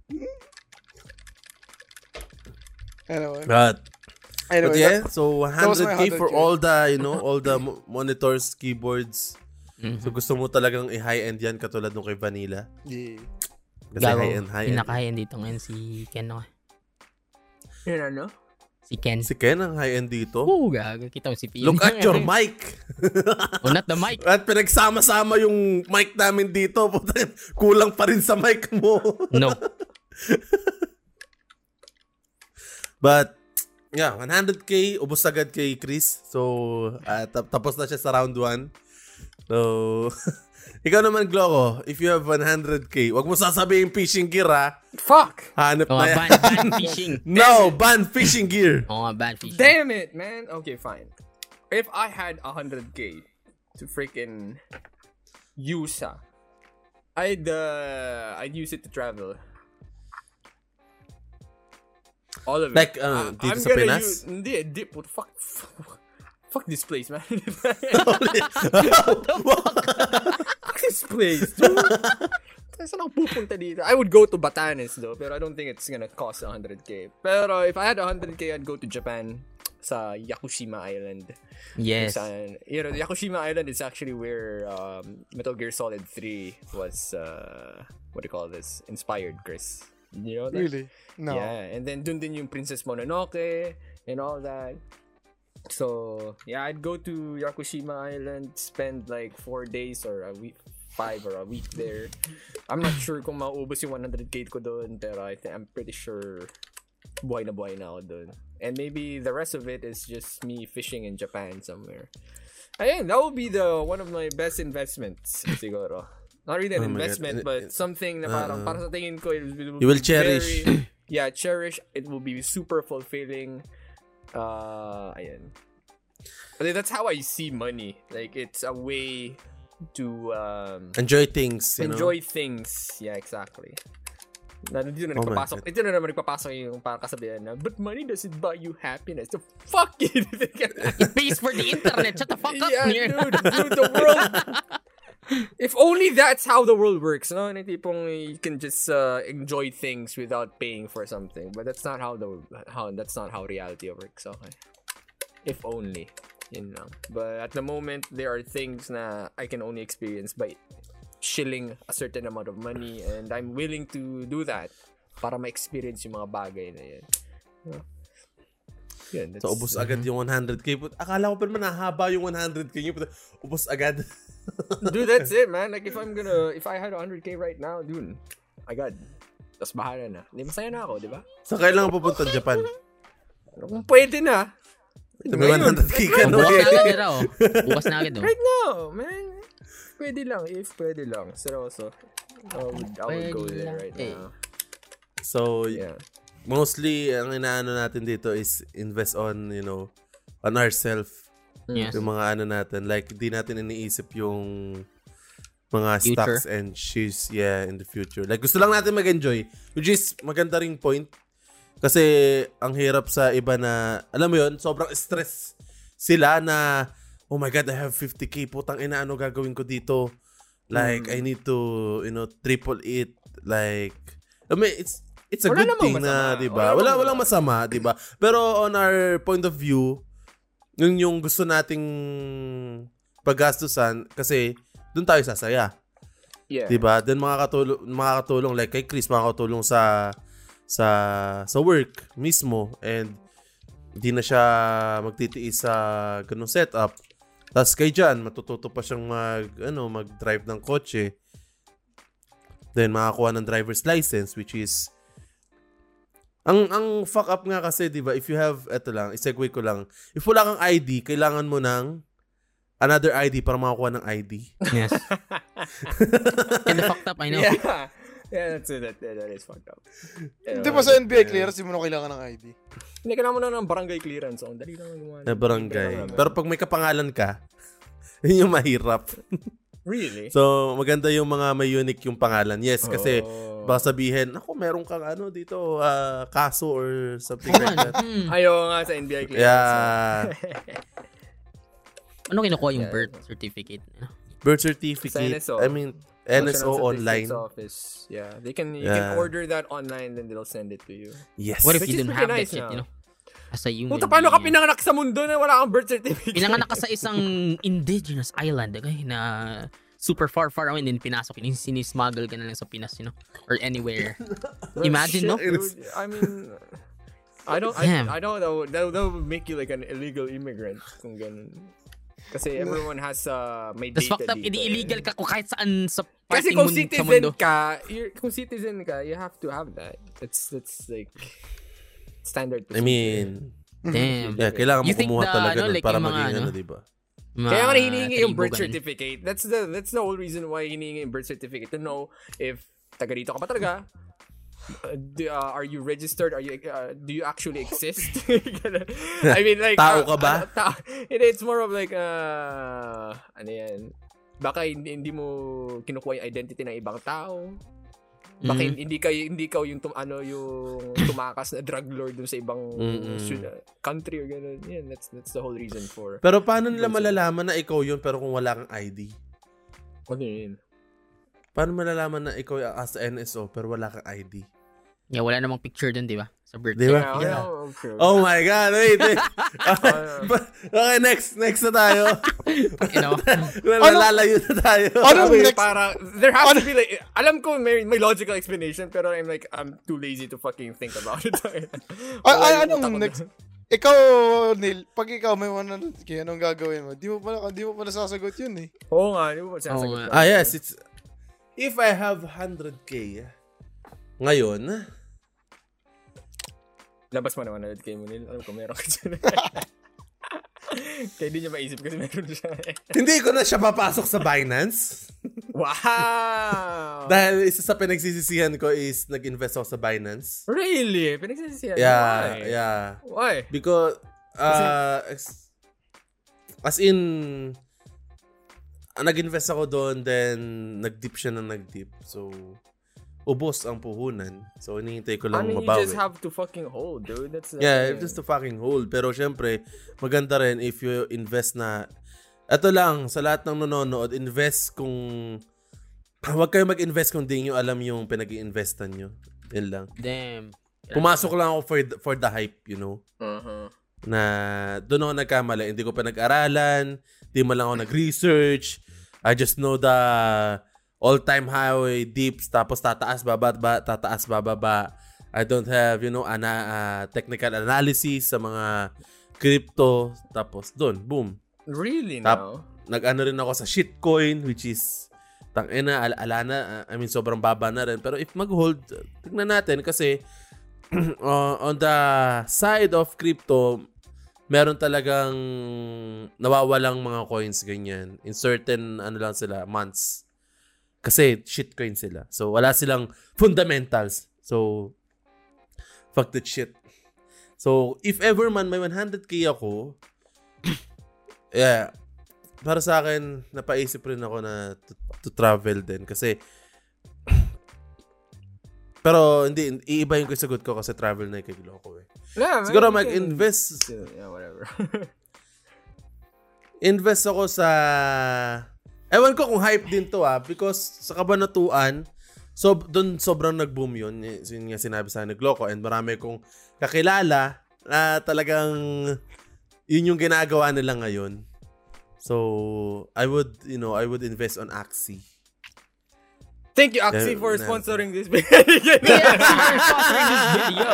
Anyway. But Anyway, yeah, so was my 100K for 100K. all the, all the monitors, keyboards. So gusto mo talagang i-high-end yan katulad nung kay Vanilla. yeah. Kasi high-end. Pinaka-high-end dito ngayon si Ken. No? yun ano? Si Ken. Si Ken ang high-end dito. Oo, gago. Kita mo si Pino. Look at your mic. Oh, not the mic. At pinagsama-sama yung mic namin dito. Puta, kulang pa rin sa mic mo. No. But, yeah, 100K, ubos agad kay Chris. So, tapos na siya sa round 1. So, ikaw naman, Gloco, if you have 100K, wag mo sasabihin fishing gear, ha? Fuck! Hanap Oo, na yan. ban fishing. No, ban fishing gear. Oo, ban fishing. Damn it, man. Okay, fine. If I had 100K to freaking use, I'd use it to travel. All of it. Like, dito sa Pinas? Hindi, fuck this place, man. Fuck this place, dude. Saan ako pupunta dito? I would go to Batanes, though, pero I don't think it's gonna cost 100K. Pero if I had 100K, I'd go to Japan, sa Yakushima Island. Yes. Yakushima Island is actually where Metal Gear Solid 3 was, what do you call this? Inspired, Chris. You know that? Really? No. Yeah, and then dun din yung Princess Mononoke and all that. So, yeah, I'd go to Yakushima Island, spend like 4 days or a week, 5 or a week there. I'm not sure kung maubos yung 100K ko doon, pero I'm pretty sure buhay na ako doon. And maybe the rest of it is just me fishing in Japan somewhere. Ayun, that would be one of my best investments, siguro. Not really an investment, but something na parang para sa tingin ko, it will You will cherish. Cherish. It will be super fulfilling. Ayan. But that's how I see money. Like, it's a way to Enjoy things, you know? enjoy things. Yeah, exactly. Dito na nagpapasok. Ito na naman nagpapasok yung parang kasabihan na, but money doesn't buy you happiness. So, fuck it. It pays for the internet. Shut the fuck up. Yeah, dude, the world. If only that's how the world works, no? Na tipong you can just enjoy things without paying for something. But that's not how reality works. Okay. If only, yun lang. But at the moment, there are things na I can only experience by shilling a certain amount of money, and I'm willing to do that para ma-experience yung mga bagay na yan. Yeah, So, ubos agad yung 100K. Akala ko pa naman nahaba yung 100K. Ubos agad. Dude, that's it, man. Like, if I had 100K right now, dude, my God. Tapos bahala na. Hindi, masaya na ako, di ba? So, kailangan pupunta Japan. Kung pwede na. May 100K ka na. Bukas na agad na, oh. Bukas na agad, oh. Right now, man. Pwede lang, if pwede lang. Seryoso. I would go there right now. So, Yeah. mostly, ang inaano natin dito is invest on, on ourselves. Yes. Yung mga ano natin. Like, di natin iniisip yung mga Future. stocks and shares, in the future. Like, gusto lang natin mag-enjoy. Which is, maganda ring point. Kasi, ang hirap sa iba na, alam mo yun, sobrang stress sila na, oh my God, I have 50K. Putang ina, ano gagawin ko dito? Like, I need to, triple it. Like, I mean, it's a Wala good namang thing masama. na, di ba? Walang masama, di ba? Pero on our point of view, yun yung gusto nating paggastusan kasi doon tayo sasaya. Yeah. Di ba? Then makakatulong like kay Chris, makakatulong sa work mismo and hindi na siya magtitiis sa ganung setup. Tapos kay Jan, matututo pa siyang mag-drive ng kotse. Then makakuha ng driver's license, which is ang fuck up nga kasi, 'di ba? If you have i-segue ko lang. If wala kang ID, kailangan mo ng another ID para makakuha ng ID. Yes. And the fucked up, I know. Yeah. Yeah, that's it. That is fucked up. Di ba sa NBA clearance, di mo na kailangan ng ID? Hindi ka naman na ng barangay clearance. Ang dali lang gumawa. Na barangay. Pero pag may kapangalan ka, Yun yung mahirap. Really? So, maganda yung mga may unique yung pangalan. Yes, kasi baka sabihin, ako, meron kang dito, kaso or something like that. Ayaw nga sa NBI clearance. Yeah. Ano kinukuha yung birth certificate? Birth certificate. Sa NSO. I mean, NSO online. Office. Yeah, you can order that online, then they'll send it to you. Yes. What if Which you is didn't pretty have nice that shit, now. you know? As a human Puta, paano ka being, pinanganak sa mundo na wala kang birth certificate? pinanganak ka sa isang indigenous island, okay, na super far away, and then pinasok, sinismuggle ka na lang sa Pinas, you know? Or anywhere. Imagine, no? Dude, I mean, I don't know. That would make you like an illegal immigrant kung ganun. Kasi everyone has may Tapos data fucked up, dito. illegal ka kung kahit saan sa Kasi parting kung sa mundo. citizen ka, you have to have that. That's like standard procedure. I mean, Damn. yeah, kailangan mo You think kumuha the, talaga nun like para yung mga, maging ano, diba? Kaya nga hinihingi yung birth tribo, ganun. certificate. That's the whole reason why hinihingi yung birth certificate, to know if taga dito ka ba talaga. Are you registered? Do you actually exist? I mean, like, Tao ka ba? It's more of like ano yan, baka hindi mo kinukuha yung identity ng ibang tao. Baka hindi ka yung yung tumakas na drug lord dun sa ibang country or gano'n. Yeah, that's the whole reason for. Pero paano nila malalaman na ikaw yun pero kung wala kang ID? Ano yun? Paano malalaman na ikaw as NSO pero wala kang ID? Yeah, wala namang picture dun, di ba? Sa birthday. Di ba? Yeah. Okay. Oh my God, wait. Okay, next na tayo. You know? Lalayo na tayo. Next? Para, there has to be like, alam ko may logical explanation, pero I'm too lazy to fucking think about it. Anong next? Ikaw, Neil, pag ikaw may 100k, anong gagawin mo? Di mo pa nasasagot yun eh. Oo nga, di mo pa sinasagot. Yes, it's if I have 100k ngayon, labas mo naman 100k mo, Neil. Alam ko, meron ka dyan. Kaya di niya maisip kasi meron siya. hindi ko na siya papasok sa Binance. Wow! Dahil isa sa pinagsisisihan ko is nag-invest ako sa Binance. Really? Pinagsisisihan? Yeah. Why? Because, as in, nag-invest ako doon, then nag-dip siya na nag-dip. So, ubos ang puhunan. So, hinihintay ko lang mabawi. You just have to fucking hold, dude. Just to fucking hold. Pero syempre, maganda rin if you invest na, eto lang, sa lahat ng nanonood, invest kung, huwag kayo mag-invest kung di nyo alam yung pinag-i-investan nyo. Yun lang. Damn. Pumasok lang ako for the hype, you know? Uh-huh. Na doon ako nagkamali. Hindi ko pa nag-aralan, di mo lang ako nag-research. I just know the all-time high dips, tapos tataas, bababa. I don't have, technical analysis sa mga crypto. Tapos doon, boom. Really now? Nag-ano rin ako sa shitcoin, which is, sobrang baba na rin. Pero if mag-hold, tignan natin kasi on the side of crypto, meron talagang nawawalang mga coins ganyan. In certain, months. Kasi shitcoin sila. So, wala silang fundamentals. So, fuck that shit. So, if ever man may 100k ako, yeah, para sa akin, napaisip rin ako na to travel din. Kasi, pero hindi, iibahin ko yung sagot ko kasi travel na ikagilo ko eh. Yeah, siguro mag-invest. Yeah, whatever. Invest ako sa, ewan ko kung hype din to because sa Kabanatuan, doon sobrang nag-boom yun. Yun nga sinabi sa Nagloko, and marami kong kakilala na talagang yun yung ginagawa nila ngayon. So, I would invest on Axie. Thank you, Axie, for sponsoring this video. Sponsoring this video.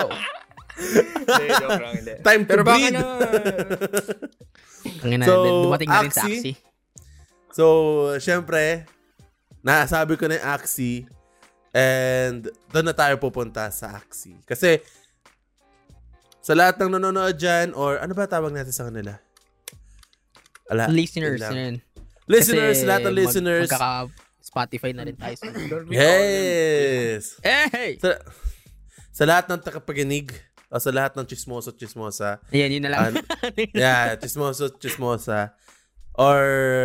Time to breed. Dumating na rin sa Axie. So, syempre, nasabi ko na yung Axie, and doon na tayo pupunta sa Axie. Kasi, sa lahat ng nanonood dyan, or ano ba tawag natin sa kanila? Listeners. Listeners, lahat ng listeners. Spotify na rin tayo. Yes! Hey! Sa lahat ng takapaginig, o sa lahat ng chismosa. Ayan, yun na lang. Yeah, chismosa. or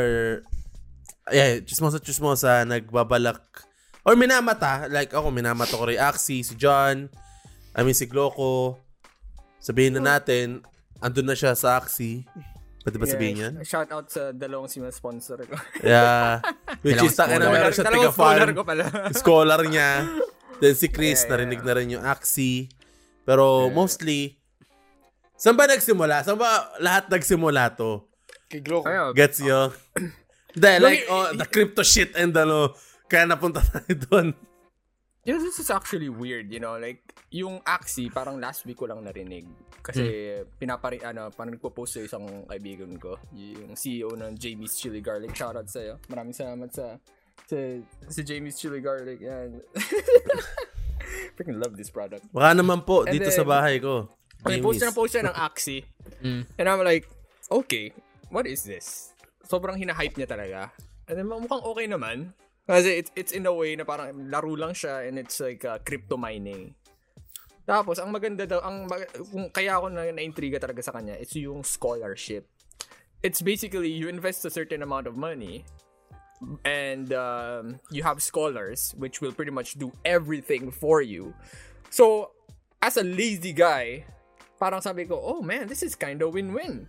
chismosa nagbabalak or minamata, like ako minamata ko rin Axie, si John, si Gloco. Sabihin na natin, andun na siya sa Axie. Pwede ba sabihin yan? Shout out sa dalawang sponsor ko. Yeah. Which is meron siya taga-farm. Scholar niya. Then si Chris, narinig na rin yung Axie. Pero mostly, saan ba nagsimula? Saan ba lahat nagsimula to? Kay Gloco. Gets yo? Like, the crypto shit and kaya napunta tayo doon. Yeah, this is actually weird, like, yung Axie, parang last week ko lang narinig. Kasi, parang nagpo-post sa isang kaibigan ko, yung CEO ng Jamie's Chili Garlic. Shoutout sa'yo. Maraming salamat sa Jamie's Chili Garlic. Yan. Freaking love this product. Baka naman po, dito sa bahay ko. Okay, post siya ng Axie. And I'm like, okay, what is this? Sobrang hina-hype niya talaga. And then, mukhang okay naman. Kasi it's in a way na parang laro lang siya and it's like crypto mining. Tapos, ang maganda daw, kaya ako na-intriga talaga sa kanya, it's yung scholarship. It's basically, you invest a certain amount of money and you have scholars which will pretty much do everything for you. So, as a lazy guy, parang sabi ko, oh man, this is kind of win-win.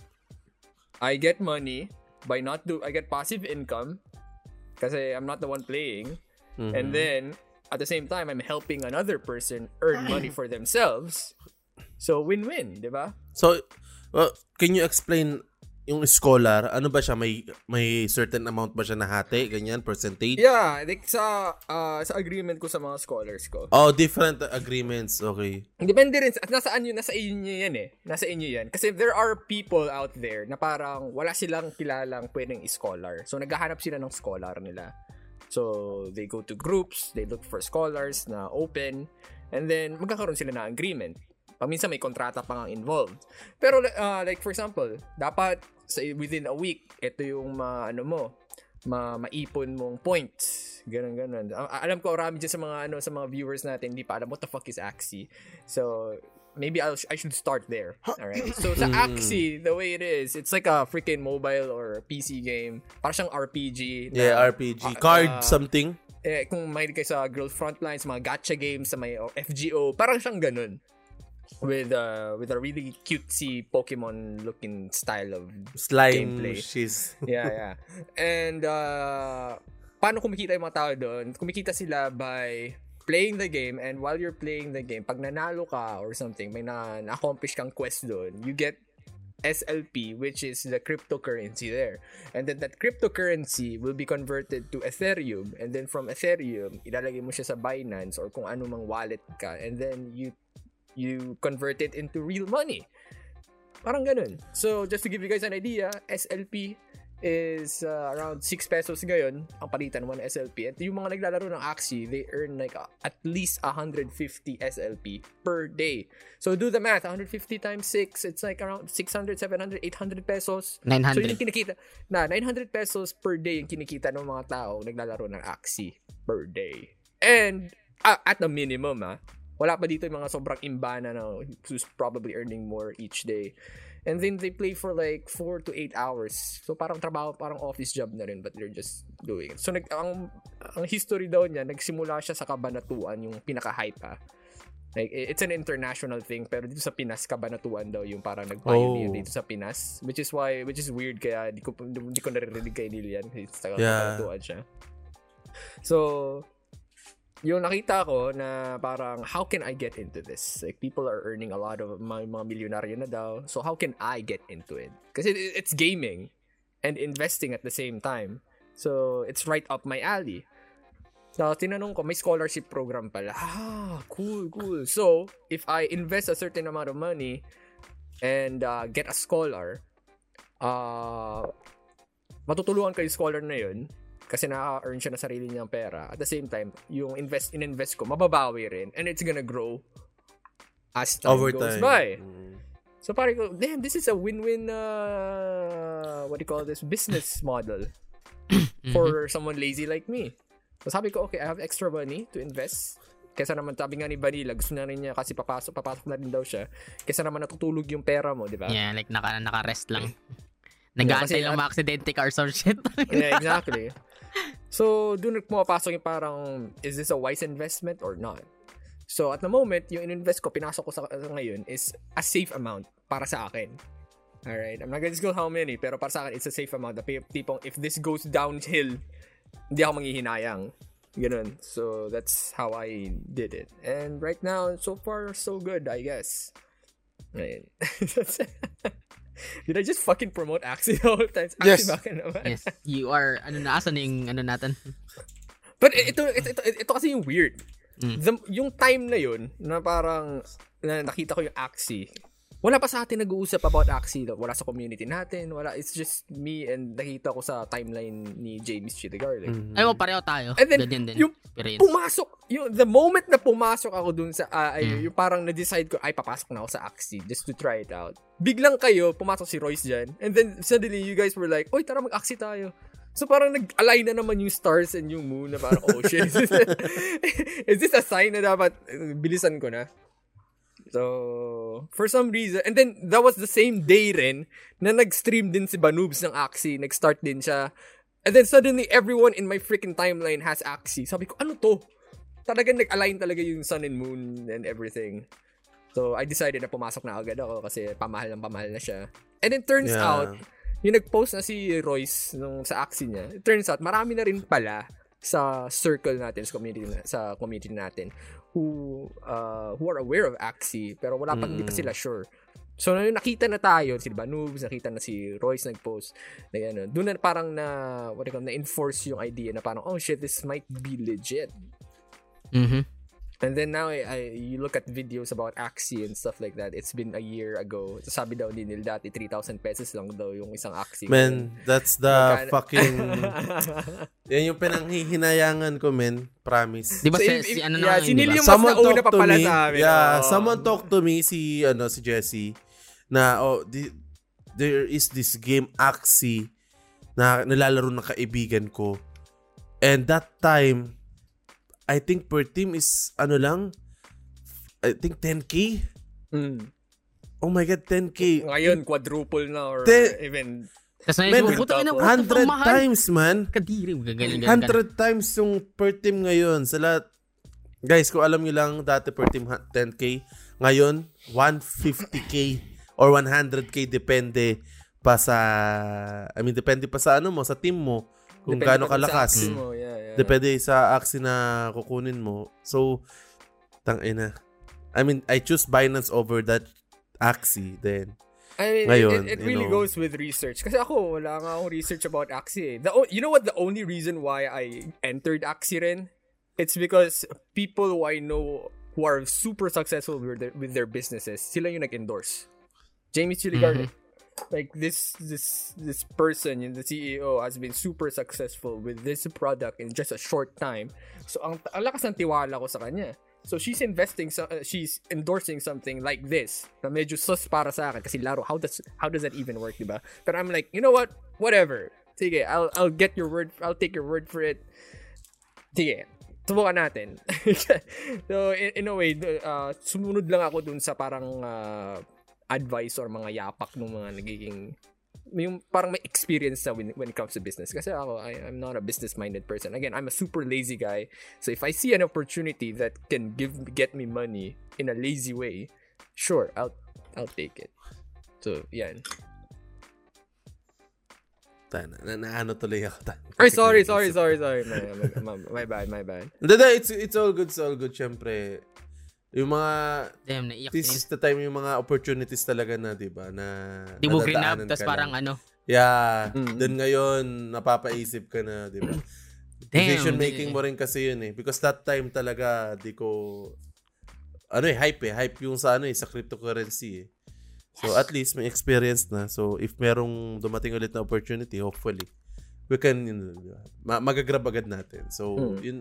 I get money I get passive income kasi I'm not the one playing. Mm-hmm. And then, at the same time, I'm helping another person earn money for themselves. So, win-win, di ba? So, can you explain yung scholar? Ano ba siya? May certain amount ba siya nahati? Ganyan? Percentage? Yeah. Like, sa agreement ko sa mga scholars ko. Oh, different agreements. Okay. Depende rin. Nasa inyo yan eh. Nasa inyo yan. Kasi there are people out there na parang wala silang kilalang pwedeng scholar. So, naghahanap sila ng scholar nila. So, they go to groups, they look for scholars na open, and then magkakaroon sila ng agreement. Paminsan may kontrata pa nga involved. Pero, like for example, dapat within a week, ito yung maipon mong points. Ganun. Alam ko, marami dyan sa mga viewers natin, hindi pa alam what the fuck is Axie. So, maybe I should start there. Alright. So, sa Axie, the way it is, it's like a freaking mobile or PC game. Parang siyang RPG. RPG. Card something. Kung mahilig kayo sa Girl Frontlines, mga gacha games, sa may FGO, parang siyang ganun. With a really cutesy Pokemon looking style of slime gameplay. Yeah. And paano kumikita yung mga tao doon? Kumikita sila by playing the game, and while you're playing the game, pag nanalo ka or something, may na-accomplish kang quest doon, you get SLP, which is the cryptocurrency there. And then that cryptocurrency will be converted to Ethereum, and then from Ethereum, ilalagay mo siya sa Binance or kung ano mang wallet ka, and then you convert it into real money. Parang ganun. So, just to give you guys an idea, SLP is around 6 pesos ngayon, ang palitan 1 SLP. At yung mga naglalaro ng Axie, they earn like at least 150 SLP per day. So, do the math. 150 times 6, it's like around 600, 700, 800 pesos. 900. So, yung kinikita, 900 pesos per day yung kinikita ng mga tao naglalaro ng Axie per day. And, at the minimum, wala pa dito yung mga sobrang imbana na who's probably earning more each day. And then they play for like 4 to 8 hours. So parang trabaho, parang office job na rin, but they're just doing it. So ang history daw niya, nagsimula siya sa Kabanatuan, yung pinaka-hype Like, it's an international thing, pero dito sa Pinas, Kabanatuan daw yung parang nag-pioneer dito sa Pinas. Which is weird, kaya di ko naririnig kay Lilian. It's Kabanatuan siya. So, yung nakita ko na parang, how can I get into this? Like, people are earning a lot of mga milyonaryo na daw. So, how can I get into it? Kasi it's gaming and investing at the same time. So, it's right up my alley. So, tinanong ko, may scholarship program pala. Cool. So, if I invest a certain amount of money and get a scholar, matutulungan ko yung scholar na yun kasi naka-earn siya na sarili niyang pera. At the same time, yung invest ko, mababawi rin. And it's gonna grow as time goes by. So parang ko, damn, this is a win-win, what do you call this, business model for someone lazy like me. So sabi ko, okay, I have extra money to invest. Kesa naman, sabi nga ni Vanilla, gusto na rin niya kasi papasok na rin daw siya. Kesa naman natutulog yung pera mo, di ba? Yeah, like naka-rest lang. Nag-aantay Kasi lang ma-aksidente ka or some shit. Yeah, exactly. So, doon pumapasok yung parang, is this a wise investment or not? So, at the moment, yung in-invest ko, pinasok ko sa ngayon is a safe amount para sa akin. Alright? I'm not gonna disclose how many, pero para sa akin, it's a safe amount. The tipong, if this goes downhill, hindi ako manghihinayang. Ganun. So, that's how I did it. And right now, so far, so good, I guess. Right. Did I just fucking promote Axie the whole time? Yes. Axie baka naman. Yes, you are, asan yung, natin? But ito kasi yung weird. Yung time na yun, na parang, na nakita ko yung Axie, wala pa sa atin nag-uusap about Axie. Wala sa community natin. Wala. It's just me and nakita ko sa timeline ni James Chiligar. Ay, pareho tayo. And then, Ganyan din. yung Experience. pumasok, the moment na pumasok ako dun sa, yung parang na-decide ko, ay, papasok na ako sa Axie just to try it out. Biglang kayo, pumasok si Royce dyan. And then, suddenly, you guys were like, oy, tara mag-Axie tayo. So, parang nag-align na naman yung stars and yung moon na parang, oh, shit. Is this a sign na dapat bilisan ko na? So, for some reason, and then, that was the same day rin na nag-stream din si Banoobs ng Axie. Nag-start din siya. And then, suddenly, everyone in my freaking timeline has Axie. Sabi ko, ano to? Talagang nag-align talaga yung sun and moon and everything. So, I decided na pumasok na agad ako kasi pamahal na siya. And then, turns out, yung nag-post na si Royce sa Axie niya, it turns out, marami na rin pala sa circle natin, sa community natin, who are aware of Axie, pero wala pa, hindi pa sila sure. So, nakita na tayo, si Banoobs, nakita na si Royce nag-post, na gano'n. Doon na parang na-enforce yung idea na parang, oh shit, this might be legit. Mm-hmm. And then now, you look at videos about Axie and stuff like that. It's been a year ago. Sabi daw din nila dati, 3,000 pesos lang daw yung isang Axie. Man, that's the fucking... Yan yung pinanghihinayangan ko, men. Promise. Di ba So, si ano na si yun, Neil diba? yung mas nauna pa pala sa amin. Someone talk to me, si Jesse, na, there is this game, Axie, na nilalaro ng kaibigan ko. And that time, I think per team is, I think 10K? Oh my God, 10K. Ngayon, quadruple na or even... Tapos na Man, yun, puto, 100 times, man. Kadiri, gagaling. 100 times yung per team ngayon. Sa lahat. Guys, kung alam nyo lang, dati per team 10K. Ngayon, 150K or 100K depende pa sa... depende pa sa sa team mo. Kung gaano kalakas. Yeah. Depende sa Axie na kukunin mo. So, tangina. I choose Binance over that Axie then. Ngayon, it really goes with research. Kasi ako, wala nga akong research about Axie. You know what the only reason why I entered Axie rin? It's because people who I know who are super successful with their businesses, sila yung nag-endorse. Jamie Chiligar, like this person, the CEO, has been super successful with this product in just a short time. So, ang lakas ng tiwala ko sa kanya. So, she's endorsing something like this na medyo sus para sa akin kasi laro, how does that even work, diba? But I'm like, you know what? Whatever. Sige, I'll get your word, I'll take your word for it. Sige, subukan natin. So, in a way, sumunod lang ako dun sa parang advice or mga yapak ng mga nagiging yung parang may experience na when it comes to business. Kasi ako, I'm not a business-minded person. Again, I'm a super lazy guy. So if I see an opportunity that can get me money in a lazy way, sure, I'll take it. So, yan. Naano tuloy ako. Ay, sorry. My bad. It's all good, syempre. Yung mga this is the time yung mga opportunities talaga na, 'di ba, na di mo green up tas parang dun ngayon napapaisip ka na, 'di ba? Decision making mo rin kasi yun because that time talaga di ko hype yung sa sa cryptocurrency So at least may experience na. So if merong dumating ulit na opportunity, hopefully we can magagrab agad natin. So yun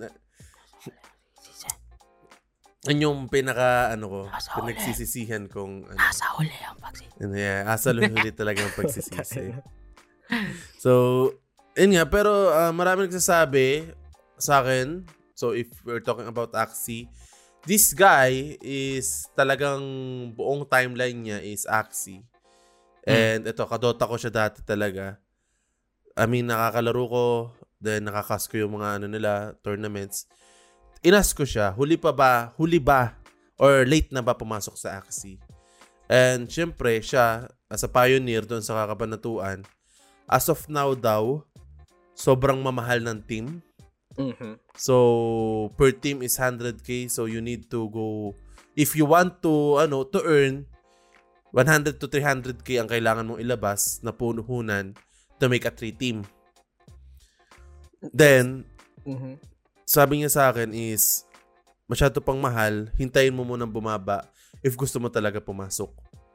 yung pinaka pinagsisisihan kong nasa huli ang pagsisisi. Yeah, asa huli talaga ang pagsisisi. So yun nga, pero marami nagsasabi sa akin. So if we're talking about Axie, this guy is talagang buong timeline niya is Axie. And ito, kadota ko siya dati talaga. I mean, nakakalaro ko, then nakakas ko yung mga nila, tournaments. Inas ko siya, huli ba, or late na ba pumasok sa Axie? And syempre, siya, as a pioneer doon sa Kakabanatuan, as of now daw, sobrang mamahal ng team. So, per team is 100k. So, you need to go, if you want to, to earn, 100 to 300k ang kailangan mong ilabas na puhunan to make a 3-team. Then, sabi niya sa akin is, masyado pang mahal, hintayin mo munang bumaba if gusto mo talaga pumasok.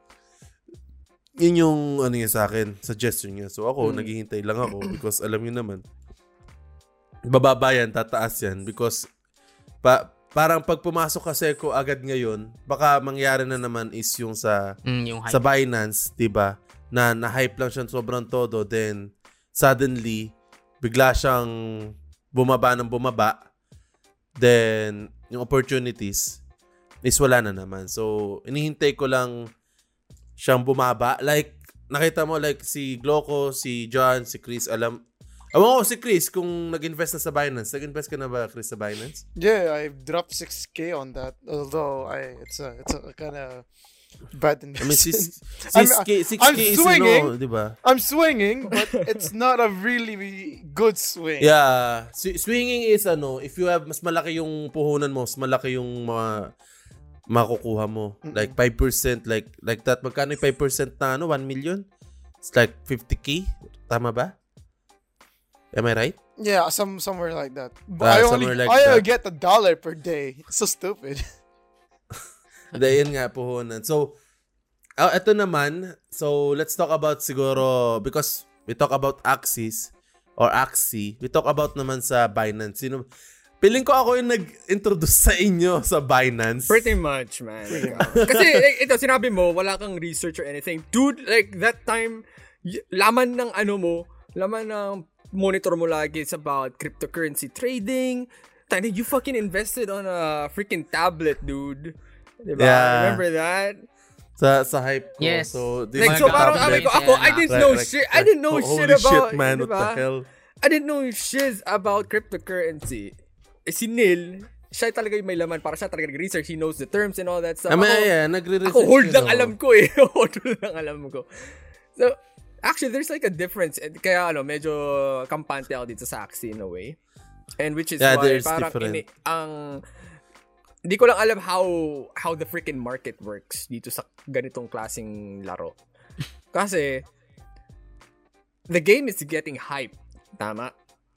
Yun yung niya sa akin, suggestion niya. So ako, naghihintay lang ako because alam niyo naman, bababa yan, tataas yan because parang pag pumasok kasi ko agad ngayon, baka mangyari na naman is yung sa Binance, 'di ba? Na hype lang siya sobrang todo, then suddenly bigla siyang bumaba, then yung opportunities is wala na naman. So inihintay ko lang siyang bumaba. Like nakita mo, like si Gloco, si John, si Chris, alam ko si Chris kung nag-invest na sa Binance. Nag-invest ka na ba, Chris, sa Binance? Yeah, I've dropped 6k on that. Although it's a kind of bad investment. I mean, 6k is swinging, diba? I'm swinging, but it's not a really good swing. Yeah, swinging is if you have mas malaki yung puhunan mo, mas malaki yung mga makukuha mo. Like 5%, like that. Magkano yung 5% na 1 million? It's like 50k. Tama ba? Am I right? Yeah, somewhere like that. But I get $1 per day. It's so stupid. Dahil nga puhunan. So, ito naman. So, let's talk about siguro, because we talk about Axie, we talk about naman sa Binance. Piling ko ako yung nag-introduce sa inyo sa Binance. Pretty much, man. Kasi, ito, sinabi mo, wala kang research or anything. Dude, like, that time, laman ng laman ng monitor mo lagi, it's about cryptocurrency trading. You fucking invested on a freaking tablet, dude. Diba? Yeah. Remember that? Sa hype ko. Yes. So, parang ako, I didn't know shit. I didn't know shit about, shit, man. Diba? What the hell? I didn't know shit about cryptocurrency. Si Neil, siya talaga yung may laman para siya talaga nag-research. He knows the terms and all that stuff. Nagre-research. Ako, hold lang alam ko eh. Hold lang alam ko. So, actually, there's like a difference. Kaya medyo kampante ako dito sa Axie in a way. And which is why parang hindi ko lang alam how the freaking market works dito sa ganitong klaseng laro. Kasi the game is getting hype. Tama?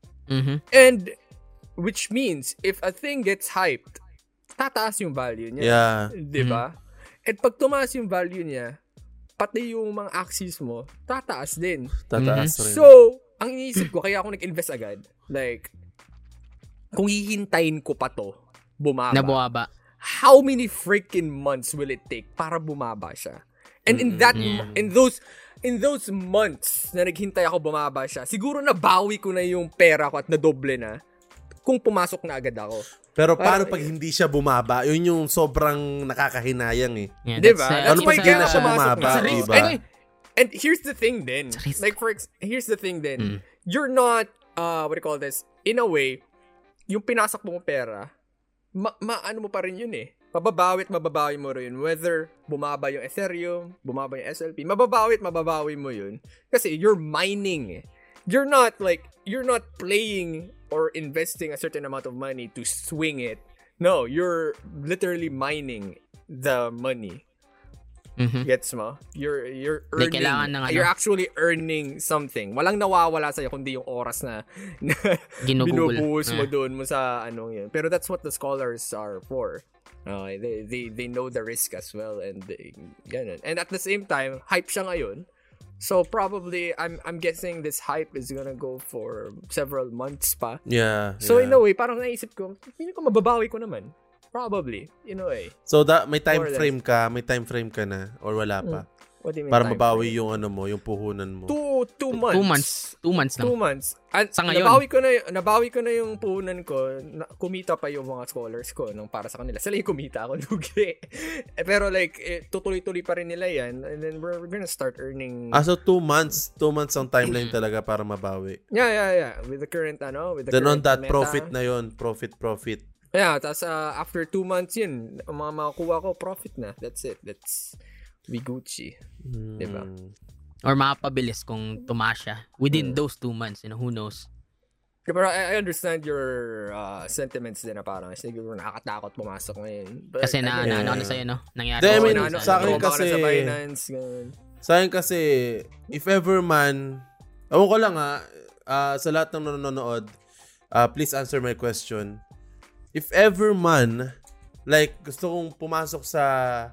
And which means, if a thing gets hyped, tataas yung value niya. Yeah. Diba? At pag tumaas yung value niya, pati yung mga Axies mo, tataas din. Tataas rin. So, ang iniisip ko, kaya ako nag-invest agad, like, kung hihintayin ko pa to, bumaba. How many freaking months will it take para bumaba siya? And in those months na naghintay ako bumaba siya, siguro nabawi ko na yung pera ko at nadoble na kung pumasok na agad ako. Pero paano pag hindi siya bumaba? Yun yung sobrang nakakahinayang eh. Yeah, diba? That's why kaya na siya bumaba, diba? And here's the thing then. You're not, what do you call this? In a way, yung pinasok mong pera, ano mo pa rin yun eh. Mababawi mo rin. Whether bumaba yung Ethereum, bumaba yung SLP, mababawi mo yun. Kasi you're mining. You're not playing or investing a certain amount of money to swing it. No, you're literally mining the money. Gets mo? You're earning. You're actually earning something. Walang nawawala sa'yo kundi yung oras na binubuhos mo doon mo sa anong yun. Pero that's what the scholars are for. They know the risk as well, and and at the same time, hype siya ngayon. So probably I'm guessing this hype is gonna go for several months pa. Yeah. So in a way, parang naisip ko, hindi ko mababawi ko naman. Probably, in a way. So may time frame ka na or wala pa? What do you mean Para time mabawi yung yung puhunan mo. 2 months. 2 months lang. 2 months. At Sa ngayon. nabawi ko na yung puhunan ko. Kumita pa yung mga scholars ko nung para sa kanila. Sila yung kumita ako, lugi. Pero tutuloy-tuloy pa rin nila yan. And then we're gonna start earning. So 2 months. 2 months ang timeline talaga para mabawi. Yeah. With the current, Then on that, meta. profit na yon, profit. Yeah, tapos after 2 months yun, ang mga makukuha ko, profit na. That's it. We Gucci. Diba? Or makapabilis kung tumaas siya within those 2 months, who knows. Pero I understand your sentiments din na parang siguro nakakatakot pumasok ngayon. But, Kasi ano sa'yo, no? Nangyari. I mean, sa akin kasi, sa Binance, ganun. sa akin kasi, if ever man, ewan ko lang sa lahat ng nanonood, please answer my question. If ever man, like, gusto kong pumasok sa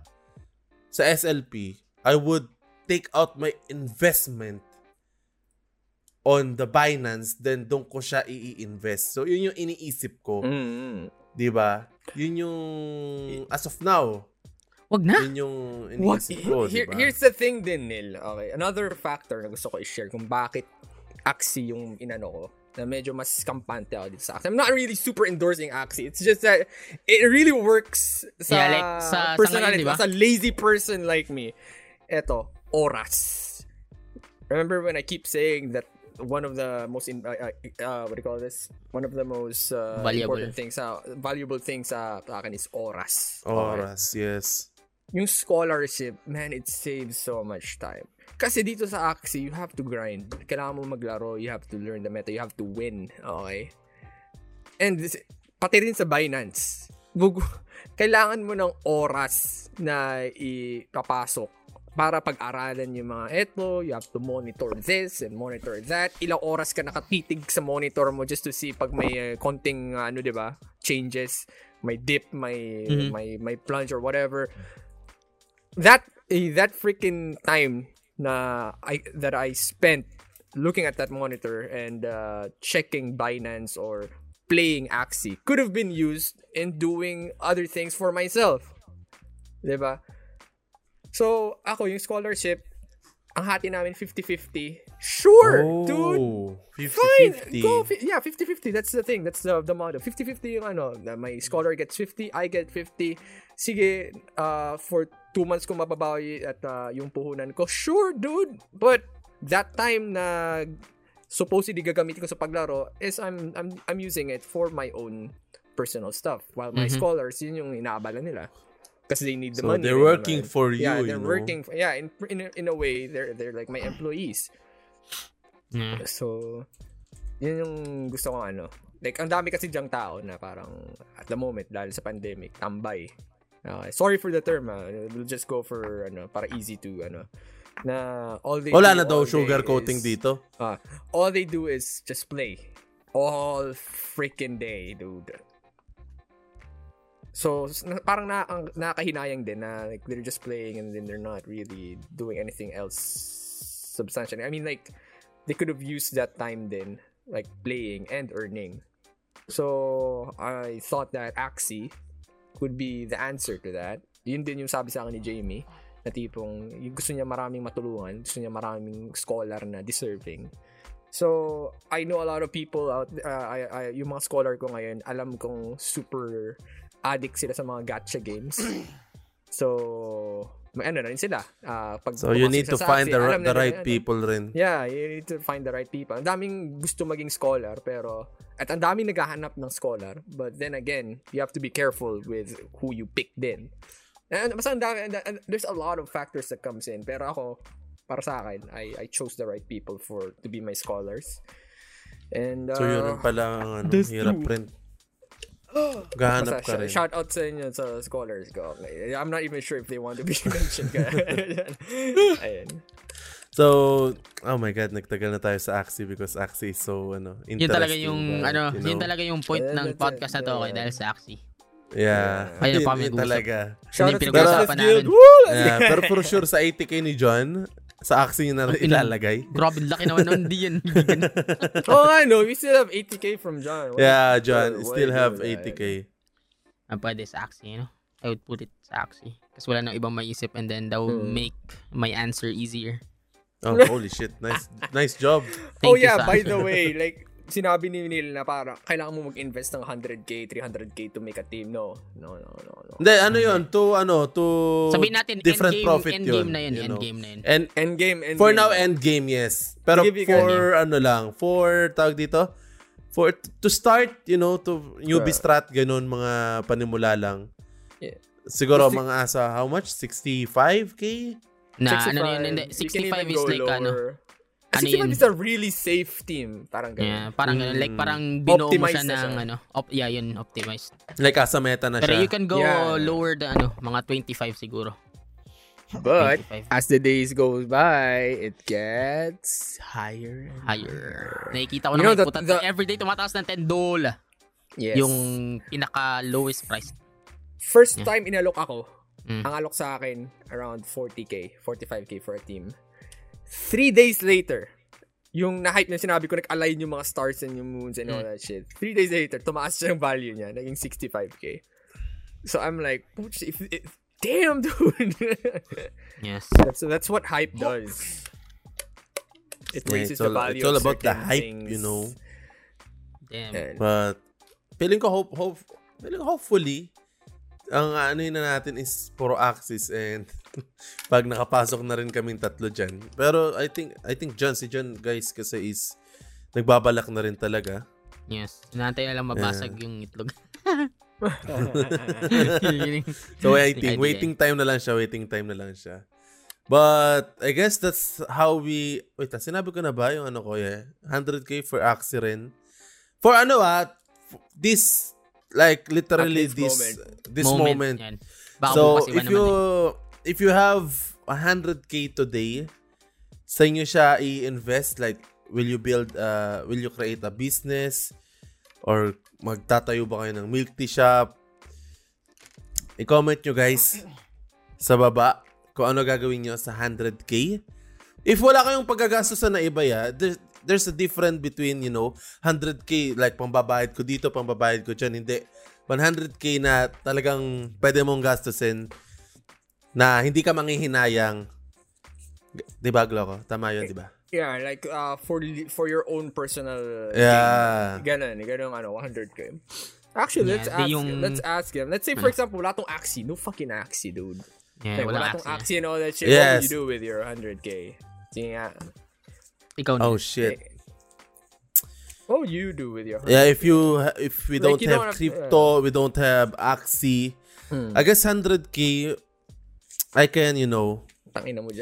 SLP, I would take out my investment on the Binance, then doon ko siya i-invest. So, yun yung iniisip ko. Diba? Yun yung, as of now, wag na. yun yung iniisip ko, diba? Here's the thing din, Nil. Okay, another factor na gusto ko i-share kung bakit Axie yung inano ko, na medyo mas kampante ako dito sa Axie. I'm not really super endorsing Axie. It's just that it really works sa sa personality. ngayon, diba? Sa lazy person like me. Eto, oras. Remember when I keep saying that one of the most what do you call this? One of the most important things, valuable things sa akin is oras. Oras, yes. Yung scholarship, man, it saves so much time. Kasi dito sa Axie, you have to grind. Kailangan mo maglaro, you have to learn the meta, you have to win. Okay? And pati rin sa Binance, kailangan mo ng oras na ipapasok para pag-aralan yung mga you have to monitor this and monitor that. Ilang oras ka nakatitig sa monitor mo just to see pag may konting diba, changes, may dip, may plunge or whatever. That freaking time that I spent looking at that monitor and checking Binance or playing Axie could have been used in doing other things for myself. Diba? So, ako, yung scholarship, ang hati namin 50-50. Sure, dude. 50-50. Fine. Go. 50-50. That's the thing. That's the model. 50-50 yung my scholar gets 50, I get 50. Sige, for 2 months ko mababawi at yung puhunan ko. Sure, dude. But that time na supposedly gagamitin ko sa paglaro is I'm using it for my own personal stuff. While my scholars, yun yung inaabala nila. Kasi they need the money. So they're working for you. Yeah, they're working. In a way, they're like my employees. So, yun yung gusto ko Like, ang dami kasi diyang tao na parang at the moment, dahil sa pandemic, tambay. Sorry for the term, we'll just go for, para easy to, na all they wala do na daw all day sugar coating is, dito. All they do is just play. All freaking day, dude. So, parang nakahinayang din na like, they're just playing and then they're not really doing anything else substantial. I mean, like, they could have used that time then, like, playing and earning. So, I thought that Axie could be the answer to that. Yun din yung sabi sa akin ni Jamie, na tipong, yung gusto niya maraming matulungan, gusto niya maraming scholar na deserving. So, I know a lot of people out, yung mga scholar ko ngayon, alam kong super addict sila sa mga gacha games. So, may na rin sila. So, you need to find the right people rin. Yeah, you need to find the right people. Ang daming gusto maging scholar, at ang daming naghahanap ng scholar. But then again, you have to be careful with who you pick din. And there's a lot of factors that comes in. Pero ako, para sa akin, I chose the right people to be my scholars. And, so, yun pala ang hirap rin. Gahanap ka rin. Shout out sa inyo sa scholars ko. I'm not even sure if they want to be mentioned. Ayan. So, oh my God, nagtagal na tayo sa Axie because Axie is so interesting. Yun talaga yung yun talaga yung point ng podcast na to dahil sa Axie. Yeah. Ayun pa yun talaga. Shout out to pinag-uusapan namin. Pero for sure sa 80k ni John, sa Axie na ilalagay. Grabe, laki naman nun. Hindi yan. We still have 80k from John. Yeah, John, still have 80k. Pwede sa Axie, I would put it sa Axie. Kasi wala nang ibang maisip and then that will make my answer easier. Oh, holy shit. Nice job. Thank you, by Sam. the way, like, sinabi ni Neil na parang kailangan mo mag-invest ng 100k, 300k to make a team. No. Hindi, ano yun? To Sabihin natin, different endgame, profit endgame yun. na yun. you know. Endgame na yun. And Endgame. for now, endgame, yes. Pero Give you for tawag dito, for to start, to newbie strat, ganun, mga panimula lang. Yeah. Siguro mga asa, how much? 65k? Na, 65, ano yun, hindi. you can 65 even is go like, lower. ano 65 yun? is a really safe team. Parang ganun. Yeah, parang ganun. Like, parang binuo mo siya Optimized na ng, siya. yun, optimized. Like, asa meta na Pero siya. you can go Yeah. lower the, mga 25 siguro. But 25. as the days goes by, it gets higher. Higher. Nakikita ko You know naman, that- everyday tumataas ng $10. Yes. Yung pinaka-lowest price. First time inalok ako, Mm. ang alok sa akin, around 40k, 45k for a team. 3 days later, yung na-hype na sinabi ko, nag-align yung mga stars and yung moons and all that shit. 3 days later, tumaas siya yung value niya, naging 65k. So I'm like, damn, dude. Yes. So that's what hype does. It Yeah, raises the value it's all of about the certain hype, things. Damn. And But, feeling ko hopefully, ang ano yun na natin is puro Axis and pag nakapasok na rin kaming tatlo dyan. Pero I think si John guys kasi is nagbabalak na rin talaga. Yes. Inaantay na lang mabasag yung itlog. So waiting time na lang siya. But I guess that's how we sinabi ko na ba yung ano ko 100k for Axie rin. For this like literally At this moment. Yan. Baka So bukas iba naman if you have 100k today, sa inyo siya i-invest, like will you create a business or magtatayo ba kayo ng milk tea shop? I-comment nyo guys sa baba kung ano gagawin nyo sa 100k. If wala kayong paggagastosan na iba there's a difference between 100k like pambabayad ko dito, pambabayad ko dyan. Hindi, 100k na talagang pwede mong gastusin na hindi ka manghihinayang. Diba, Gloco? Tama yun, diba? yeah, like for your own personal Yeah. gain. Ganun 100k. Actually, let's ask him. Let's say for example, wala tong Axie. No fucking Axie, dude. Yeah, Like, wala wala tong Axie. Axie and all that shit. Yes. What would you do with your 100k? Sige nga. Ikaw na. Oh, shit. What would you do with your 100k? Yeah, if we don't you don't have have- crypto, we don't have Axie, I guess 100k, I can, Tangina mo dyan.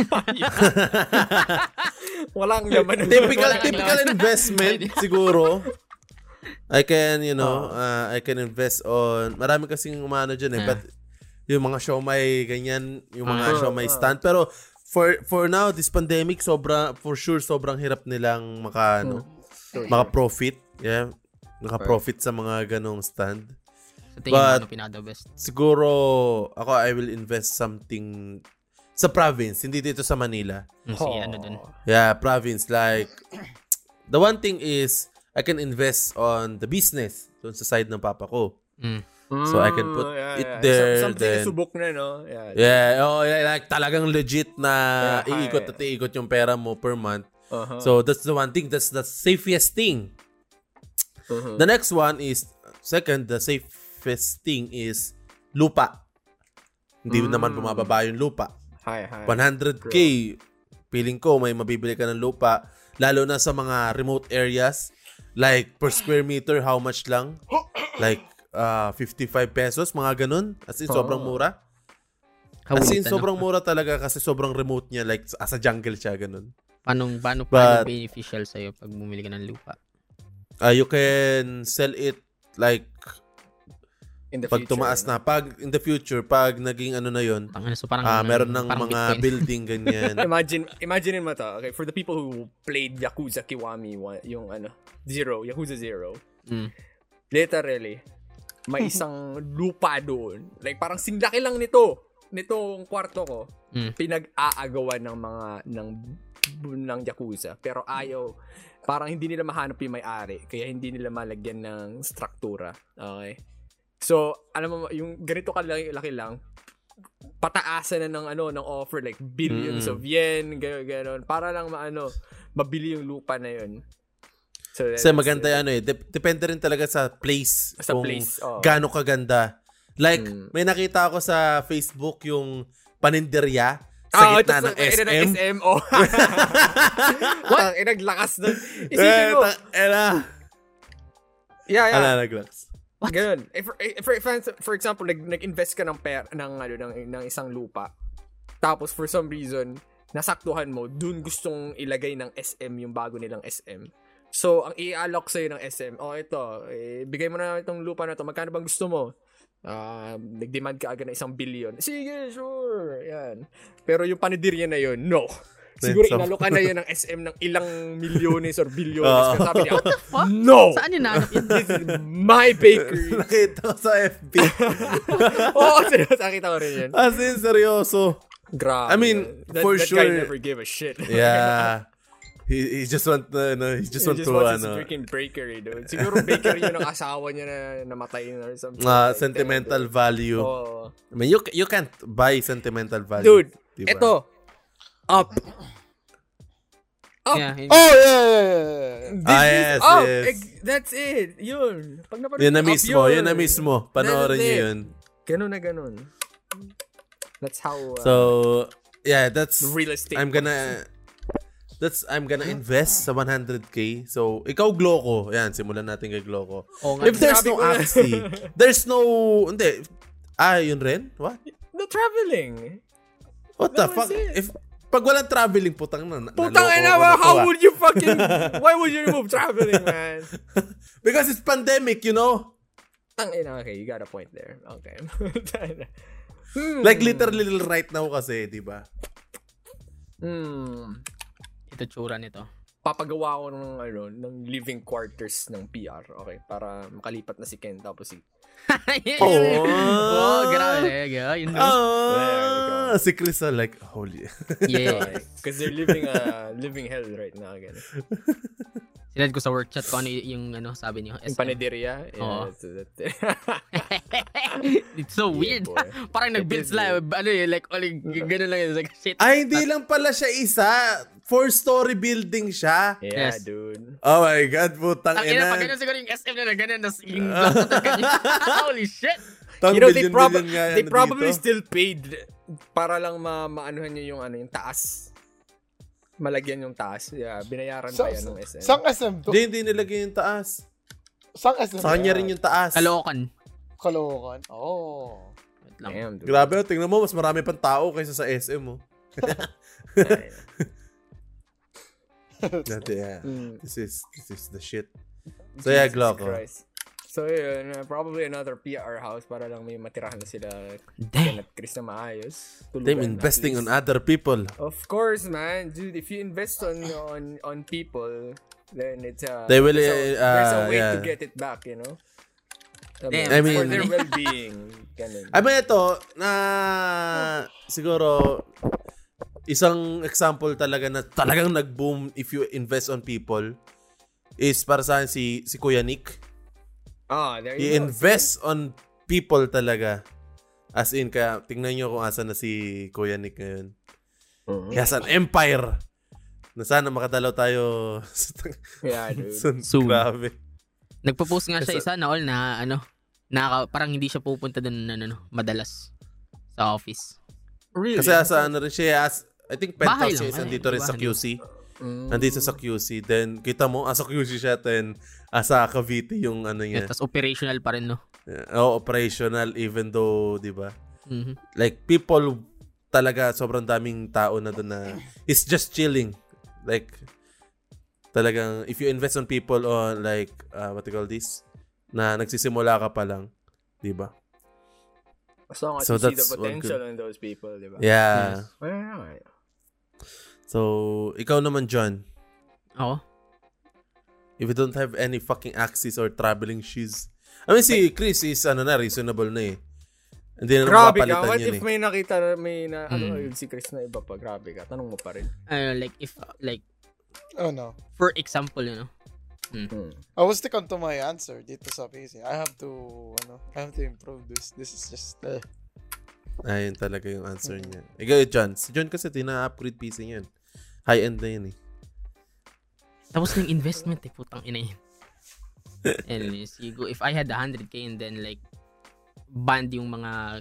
Walang naman. typical investment siguro. I can, I can invest on, marami kasing umano dyan but yung mga siomai, ganyan, yung mga siomai stand. Pero, for now, this pandemic, sobrang hirap nilang maka-profit. Yeah. Maka-profit sa mga ganong stand. Sa tingin mo, But, ano pinaka-best? Siguro, ako, I will invest something sa province, hindi dito sa Manila. Sige, ano dun? Yeah, province. Like, the one thing is, I can invest on the business doon sa side ng papa ko. So, I can put it there. Something then, subok na, no? Yeah. yeah, like talagang legit na iikot at iikot yung pera mo per month. So, that's the one thing. That's the safest thing. The next one is, the safest thing is lupa. Hindi naman bumababa yung lupa. 100k, feeling ko may mabibili ka ng lupa, lalo na sa mga remote areas, like per square meter, how much lang? Like 55 pesos, mga ganun. As in, sobrang mura. As in, sobrang mura talaga kasi sobrang remote niya, like sa jungle siya, ganun. Paano But, beneficial sa'yo pag bumili ka ng lupa? You can sell it like In the pag future, tumaas na, pag in the future, pag naging ano na yun, So parang, meron ng parang mga Bitcoin. building ganyan. Imagine mo to. Okay, for the people who played Yakuza Kiwami, yung Yakuza 0. Literally, may isang lupa doon. Like parang singlaki lang nitong kwarto ko. Pinag-aagawan ng Yakuza. Pero parang hindi nila mahanap yung may-ari. Kaya hindi nila malagyan ng struktura. Okay? So, alam mo, yung ganito kalaki lang, pataasan na ng offer, like billions of yen, gano'n, para lang mabili yung lupa na yun. So, Kasi maganda depende rin talaga sa place. Sa kung place, gaano kaganda. Like, may nakita ako sa Facebook yung paninderya sa gitna ng SM. SM, What? Naglakas nun. Isipin mo. Yeah. Naglakas. Ganun. For example, nag-invest ka ng ng isang lupa. Tapos for some reason, nasaktuhan mo, dun gustong ilagay ng SM yung bago nilang SM. So, ang i-alloc sa'yo ng SM, ito, bigay mo na itong lupa na to. Magkano bang gusto mo? Nag-demand ka agad ng 1 billion. Sige, sure. Yan. Pero yung panidirya na yun, no. Siguro inalokan na yun ng SM ng ilang milyones or bilyones. Kasi sabi niya, no! Saan yun nanap yun? This is my bakery. Nakita ko sa FB. Seryoso. Nakita ko rin yun. As in, seryoso. Grabe. I mean, for that sure. That guy never gave a shit. Yeah. He just want to, he just want to, his freaking bakery, dude. Siguro bakery yun ng asawa niya na namatay or something. Sentimental value. I mean, you can't buy sentimental value. Dude, diba? Ito. Up. Yeah. Yes. That's it. Yun. Pag napanood Yun na Up, mismo. Panoorin niyo yun. Ganun na ganun. That's how so, yeah, that's real estate. I'm gonna invest sa 100k. So, ikaw Gloco. Yan, simulan natin kay Gloco. If there's no Axie, there's no hindi. Yun rin? What? The traveling. What the fuck? If pag walang traveling, putang na. How would you why would you remove traveling, man? Because it's pandemic, you know? Okay, you got a point there. Okay. Like literally right now kasi, di ba? Ito tsura nito. Papagawa ko ng living quarters ng PR, okay? Para makalipat na si Ken tapos si grabe. Yun si Chris like, holy. Yeah. Because they're living hell right now again. Sinad ko sa work chat kung ano yung sabi niyo. Yung panaderia. Yeah, it's so weird. Parang nag-build sila. Like, gano'n lang yun. Like, shit. Hindi lang pala siya isa. 4-story building siya. Yeah, Yes. dude. Oh my God, putang ina. Pag gano'n siguro yung SM na gano'n, yung holy shit. They probably still paid para lang maanuhan niyo yung yung taas. Malagyan yung taas. Yeah, binayaran pa yan ng SM. Sang SM to? Hindi nilagay yung taas. Sang SM? Sa kanya rin yung taas. Caloocan. Oh. Damn, dude. Grabe, tingnan mo, mas marami pang tao kaysa sa SM mo. Yeah. This is the shit. So yeah, Gloco. So yun, probably another PR house para lang may matirahan na sila Damn. at Chris na maayos. Them investing on other people. Of course, man. Dude, if you invest on people, then it's They will, there's a way yeah. to get it back, you know? Damn. I mean, for their well-being. Ganun. I mean, ito, na siguro, isang example talaga na talagang nag-boom if you invest on people is para sa akin si Kuya Nick. There you He go. invest on people talaga. As in, kaya tingnan nyo kung asa na si Kuya Nick ngayon. He has an empire. Na sana makadalaw tayo. Yeah, dude. Soon. Grabe. Nagpo-post nga siya isa na all na parang hindi siya pupunta doon madalas sa office. Really? Kasi sa rin siya, I think Bahay penthouse lang. siya, nandito rin sa Bahay QC. Nandito sa QC. Then, kita mo, sa QC siya, then, sa Cavite yung niya. Tapos operational pa rin, no? Operational, even though, di ba? Mm-hmm. Like, people, talaga, sobrang daming tao na doon na, it's just chilling. Like, talagang, if you invest on people on, like, what do you call this? Na nagsisimula ka pa lang, di ba? As long as So you see the that's potential in those people, di ba? Yeah. Yes. Alright. So, ikaw naman, John. Oo. If you don't have any fucking axes or traveling shoes. I mean, si Chris is, reasonable na eh. Hindi na Grabe ka. mapapalitan What yun if eh. may nakita, yun si Chris na iba pa? Grabe ka. Tanong mo pa rin. Like, if, like, Oh no. for example, I will stick on to my answer dito sa PC. I have to improve this. This is just Ayun talaga yung answer niya. Ikaw, John. Si John kasi tina-upgrade PC niyan. High-end na yun eh. Tapos yung investment putang ina yun. Anyways, if I had 100k and then like banned yung mga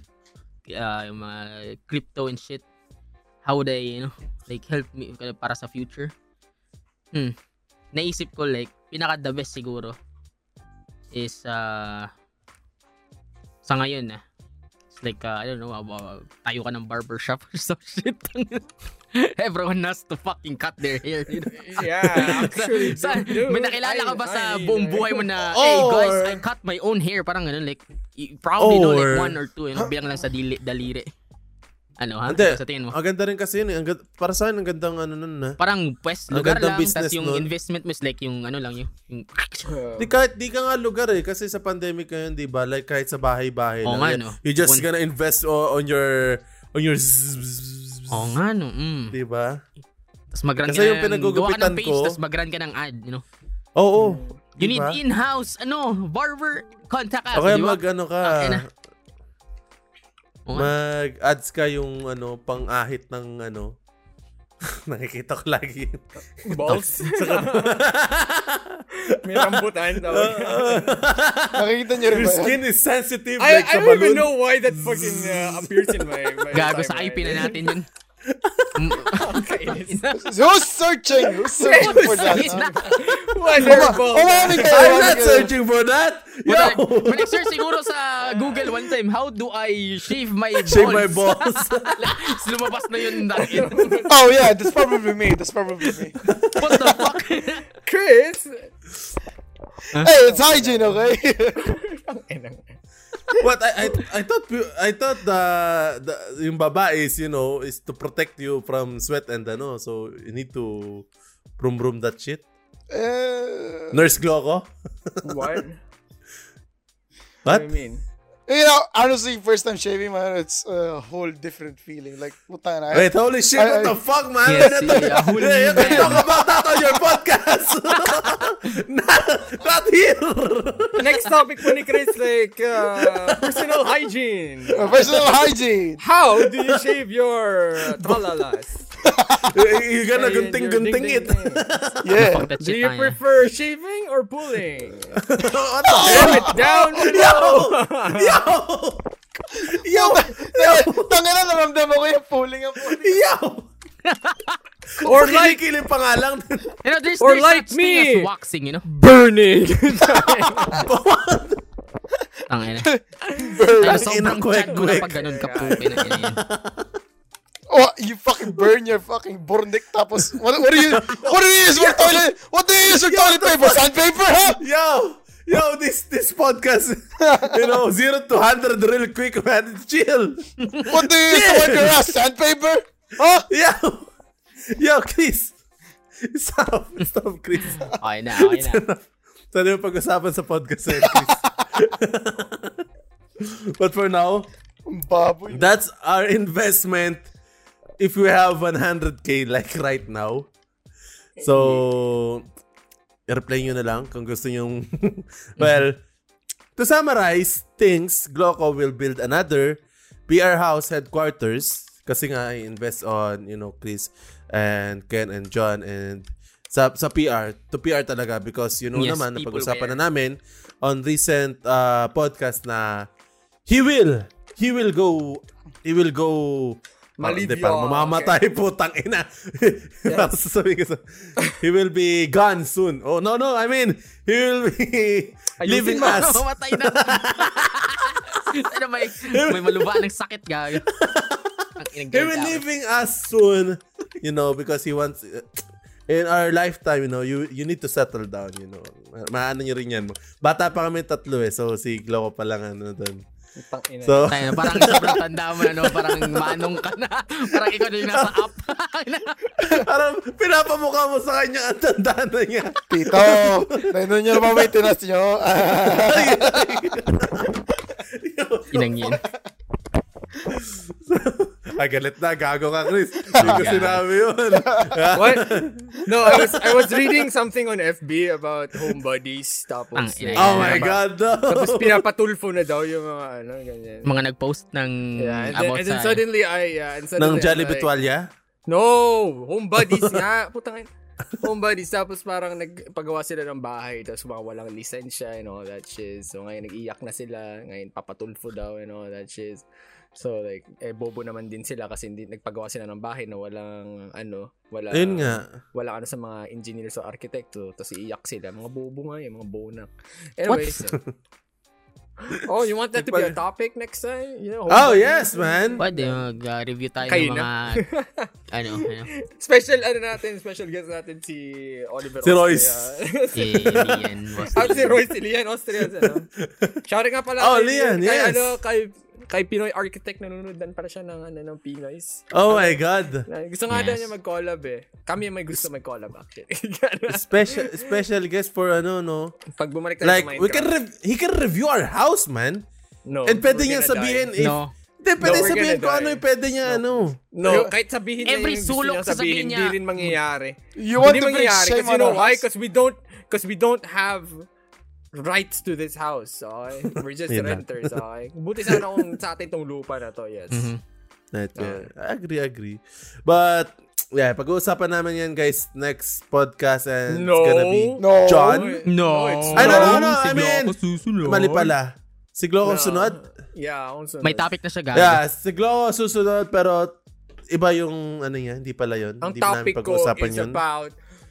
crypto and shit, how would I, like help me para sa future? Naisip ko like pinaka the best siguro is sa ngayon it's like I don't know, tayo ka ng barbershop or some shit. Everyone has to fucking cut their hair, Yeah, actually. May nakilala ka ba sa buong buhay mo na, hey guys, I cut my own hair, parang ganun, like you probably know like 1 or 2, bilang lang sa daliri. Ano ha? Hindi. Sa tingin mo? Ang ganda rin kasi yun eh. Para sa akin, ang gandang nun na. Parang lugar lang, business tas yung nun. investment mo is like yung lang yung Di ka nga lugar eh. Kasi sa pandemic ngayon, di ba? Like kahit sa bahay-bahay Oo lang. nga, no? You just gonna invest on your Oo nga, no? Di ba? Tapos mag-run Kasi ka yung pinagugupitan gawa ka ng page, ko. tapos mag-run ka ng ad, Oo. You Diba? need in-house, barber, contact us, Okay, di ba? mag-ano ka. Mag-ads ka yung pang-ahit ng nakikita ko lagi. Balls? May rambutan. Nakikita niyo rin Your ba? skin is sensitive I like sa don't even balloon. know why that fucking appears in my Gago sa timeline. IP na natin yun. Who's searching? Who's searching for that? Wonderful. I'm not searching for that. When I search siguro sa Google one time, how do I shave my balls? Shave my balls. Lumabas na yun dahil. Oh yeah, that's probably me. What the fuck? Chris! Hey, it's hygiene, okay? What I thought the yung baba is is to protect you from sweat and so you need to brum that shit. Nurse Gloco? What? What? do you mean? Honestly, first time shaving, man, it's a whole different feeling. Like, puta na. Wait, holy shit, what the fuck, man? Yes, You can talk about that on your podcast. not here. Next topic po ni Chris, like, personal hygiene. Personal hygiene. How do you shave your tralalas? You're gonna gunting it. Yeah. Fuck that Do shit, you tayo. prefer shaving or pulling? What the Comment it down below. Yo! Tangina, naramdaman ko yung pulling ang pulling. Yo! Or like, Kinikilig pa nga lang. There's Or like such thing me. as waxing, burning. Tangina. Burn. Sobrang Quick. chat mo na pag ganun ka po. Oh, you fucking burn your fucking burnick tapos what do you use for toilet? What do you use for toilet paper? Sandpaper, huh? Yo, this podcast, 0 to 100 real quick, man. Chill. What do you use to wipe your ass? Sandpaper? Huh? Yo, Chris. Stop, Chris. Okay na. Sana yung pag-usapan sa podcast eh, Chris. But for now, Baboy. that's our investment if we have 100k like right now. So, i-reply nyo na lang kung gusto nyo. Well, to summarize things, Gloco will build another PR house headquarters kasi nga i-invest on, Chris and Ken and John and sa PR, to PR talaga because Yes, naman, people napag-usapan na namin on recent podcast na he will go Malivyo. mamamatay putang ina. Sasabihin ko he will be gone soon. Oh no, I mean he will be leaving us. Mamatay na. May maluba ng sakit gago. He will leaving us soon, because he wants in our lifetime, you need to settle down, Maano niyo rin yan. Bata pa kami 3 so si Gloco pa lang doon. So, parang sobrang tanda mo na, parang manong ka na. Parang ikaw na yung nasa up. parang pinapamukha mo sa kanya ang tanda na niya. Tito, nainon nyo naman maintenance nyo. Inang yun. Galit na, gago ka, Chris. Hindi ko sinabi yun. What? No, I was reading something on FB about home buddies. Tapos, Oh my God, no. Tapos pinapatulfo na daw yung mga ganyan. Mga nag-post ng Yeah, about and then sa... suddenly Ng Jolly Bitwalya? No! Home buddies nga! Putang home buddies. Tapos parang nagpagawa sila ng bahay. Tapos mga walang lisensya and all that shit. So ngayon nag-iyak na sila. Ngayon papatulfo daw and all that shit. So like, bobo naman din sila kasi hindi nagpagawa sila ng bahay na walang Ayun nga. wala sa mga engineers o arkitekto. Tapos iiyak sila. Mga bobo nga yung mga bonak. Anyways. Oh, you want that to be a topic next time? You know, Oh, yes, man. Pwede, mag-review tayo Kayo ng mga... ano. special guest natin si Oliver Si Austria. Royce. Lian was Si Royce, si Lian Austria. Shouting nga pala. Oh, Lian, yes. Kay Pinoy Architect, nanonood din pala siya ng Pinoys. Oh my God. Gusto nga daw Yes. niya mag-collab eh. Kami may gusto mag-collab actually. Special guest for no? Pag bumalik tayo sa Like, Minecraft. he can review our house, man. No. And pwede we're niya gonna sabihin die. if... No. Hindi, pwede No, we're sabihin gonna kung die. ano yung pwede niya, No, kahit sabihin niya Every yung gusto sulok niya sasabihin sabihin, niya. hindi rin mangyayari. You want Hindi to bring mangyayari shame kasi on you know our why? house? Because we don't have rights to this house. Okay? We're just Yun lang. renters. Okay? Buti sana kung sa atin tong lupa na to. Yes. Agree. But, yeah, pag-uusapan namin yan, guys, next podcast, and No. it's gonna be No. John. No. it's Ay, no, not. I mean, mali pala. Si Gloco No. sunod? Yeah, also. May topic na siya, gago. Yeah, si Gloco susunod, pero iba yung ano niya, hindi pala yun. Ang Hindi namin topic ko pag-uusapan is yun. about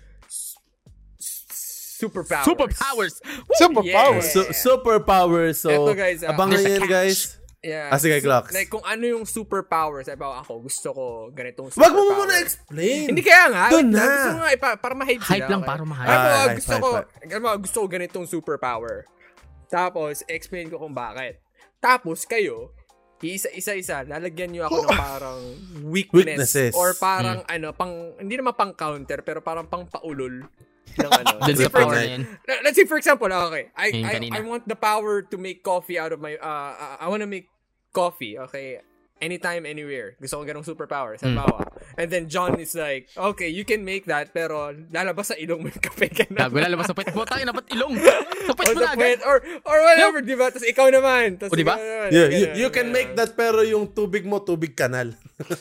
superpowers. Superpowers. Superpowers. Yeah. Superpowers. So, Eto, guys, abangan there's a yan, catch. guys. Yeah. Sige, Glocks. Like, kung ano yung superpowers, ako, gusto ko ganitong Wag superpowers. mo muna explain. Hindi kaya nga. Doon wait, na. Gusto ko nga, para ma-hype sila. Hype lang, okay? para ma-hype. Alam mo, Hype, gusto ko ganitong superpower. Tapos, explain ko kung bakit. Tapos, kayo, isa-isa, lalagyan nyo ako ng parang Weaknesses. or parang, hindi naman pang counter, pero parang pang paulol ng ano. Dun sa Weapon power night. na yan. Let's say, for example, okay, Yung kanina. I want the power to make coffee out of my, I want to make coffee, okay, anytime, anywhere. Gusto ko ganong superpower, sa bawa. And then John is like, okay, you can make that, pero lalabas sa ilong mo yung kape ka na. Gago, lalabas sa puwet mo. Tayo, dapat ilong. Sa puwet Or mo sa na puwet, agad. or whatever, di ba? Tapos ikaw naman. Tapos O, di ba? ikaw naman. Yeah, Ganun, you can ganun. make that, pero yung tubig mo, tubig kanal.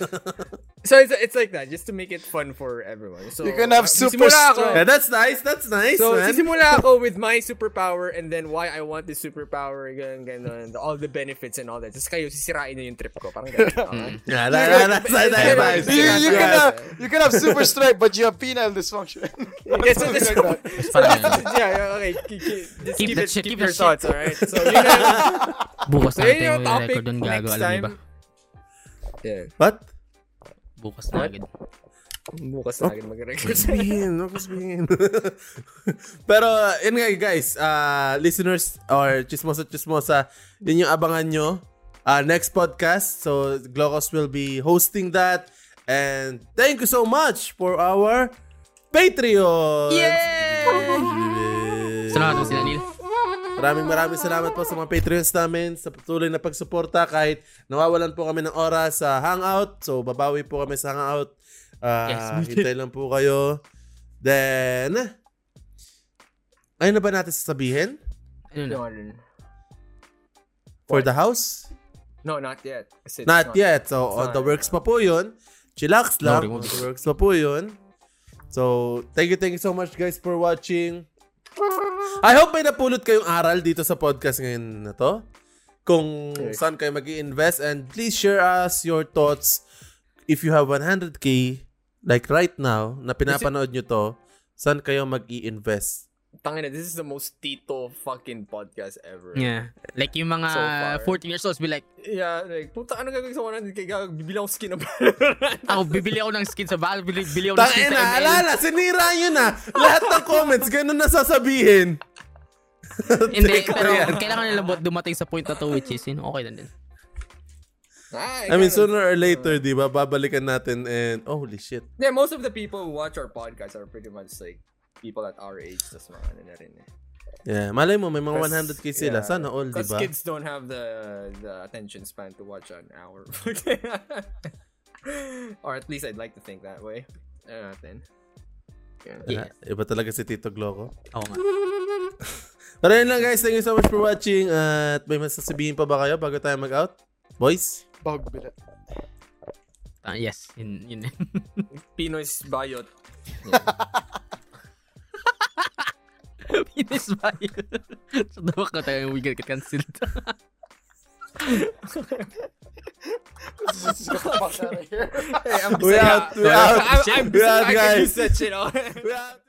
So it's like that, just to make it fun for everyone. So You can have super sisimula ako. strength. Yeah, that's nice, So, man. sisimula ako with my superpower and then why I want this superpower, ganun, all the benefits and all that. Tapos kayo, sisirain nyo yung trip ko. Parang ganun. Okay? Yeah, that's nice. You can have super strength, but you have penile dysfunction. Yes, so this, Parang yun. yeah, okay. Keep that shit, keep your that thoughts, alright? So, yun na. Bukas So, natin yun yung yung topic record doon, gago. next Alam niyo time. ba? Yeah. What? Bukas na agad. Bukas na agad mag-record. Sabihin. Pero, yun nga guys, listeners or chismosa, yun yung abangan nyo. Next podcast. So, Glocos will be hosting that. And thank you so much for our Patreon. Yay! Salamat po sila, Neil. Maraming salamat po sa mga Patreons namin sa patuloy na pagsuporta kahit nawawalan po kami ng oras sa Hangout. So, babawi po kami sa Hangout. Yes. Hintay lang po kayo. Then, ano na ba natin sasabihin? Ano na? For the house? No, not yet. Kasi it's Not yet. So, on not. the works pa po yun. Chillax lang. No, On the works pa po yun. So, thank you so much guys for watching. I hope may napulot kayong aral dito sa podcast ngayon na to. Kung saan kayo mag-i-invest. And please share us your thoughts. If you have 100k, like right now, na pinapanood nyo to, saan kayo mag-i-invest? Tangina, this is the most Tito fucking podcast ever. Yeah. Like yung mga So far. 14 years old be like, Yeah, like, puta, ano gagawin sa 100k? Bibili ako skin na ako bibili ako ng skin sa Valve, bibili ako ng skin Tangina, sa ML. alala, sinira nyo na. Lahat ng comments, ganun na sasabihin. Hindi, Take pero ko yan. kailangan nila dumating sa point na to which is, okay lang din. I mean, sooner or later, di ba, babalikan natin and, oh, holy shit. Yeah, most of the people who watch our podcast are pretty much like people at our age. Tas mga ano na rin eh. Yeah, malay mo, may mga 100k sila. Yeah. Sana all, di Because ba? kids don't have the attention span to watch an hour. Or at least I'd like to think that way. Ano natin? Yeah. Iba talaga si Tito Gloco. Oo nga. Pero yun lang guys, thank you so much for watching. At may masasabihin pa ba kayo bago tayo mag-out? Boys? Bag bilat. Yes, yun. Pinoy's Bayot. Pinis ba yun? So, dapat ka tayo we get cancelled. Hey, I'm We out, I'm guys. use that shit on. We out.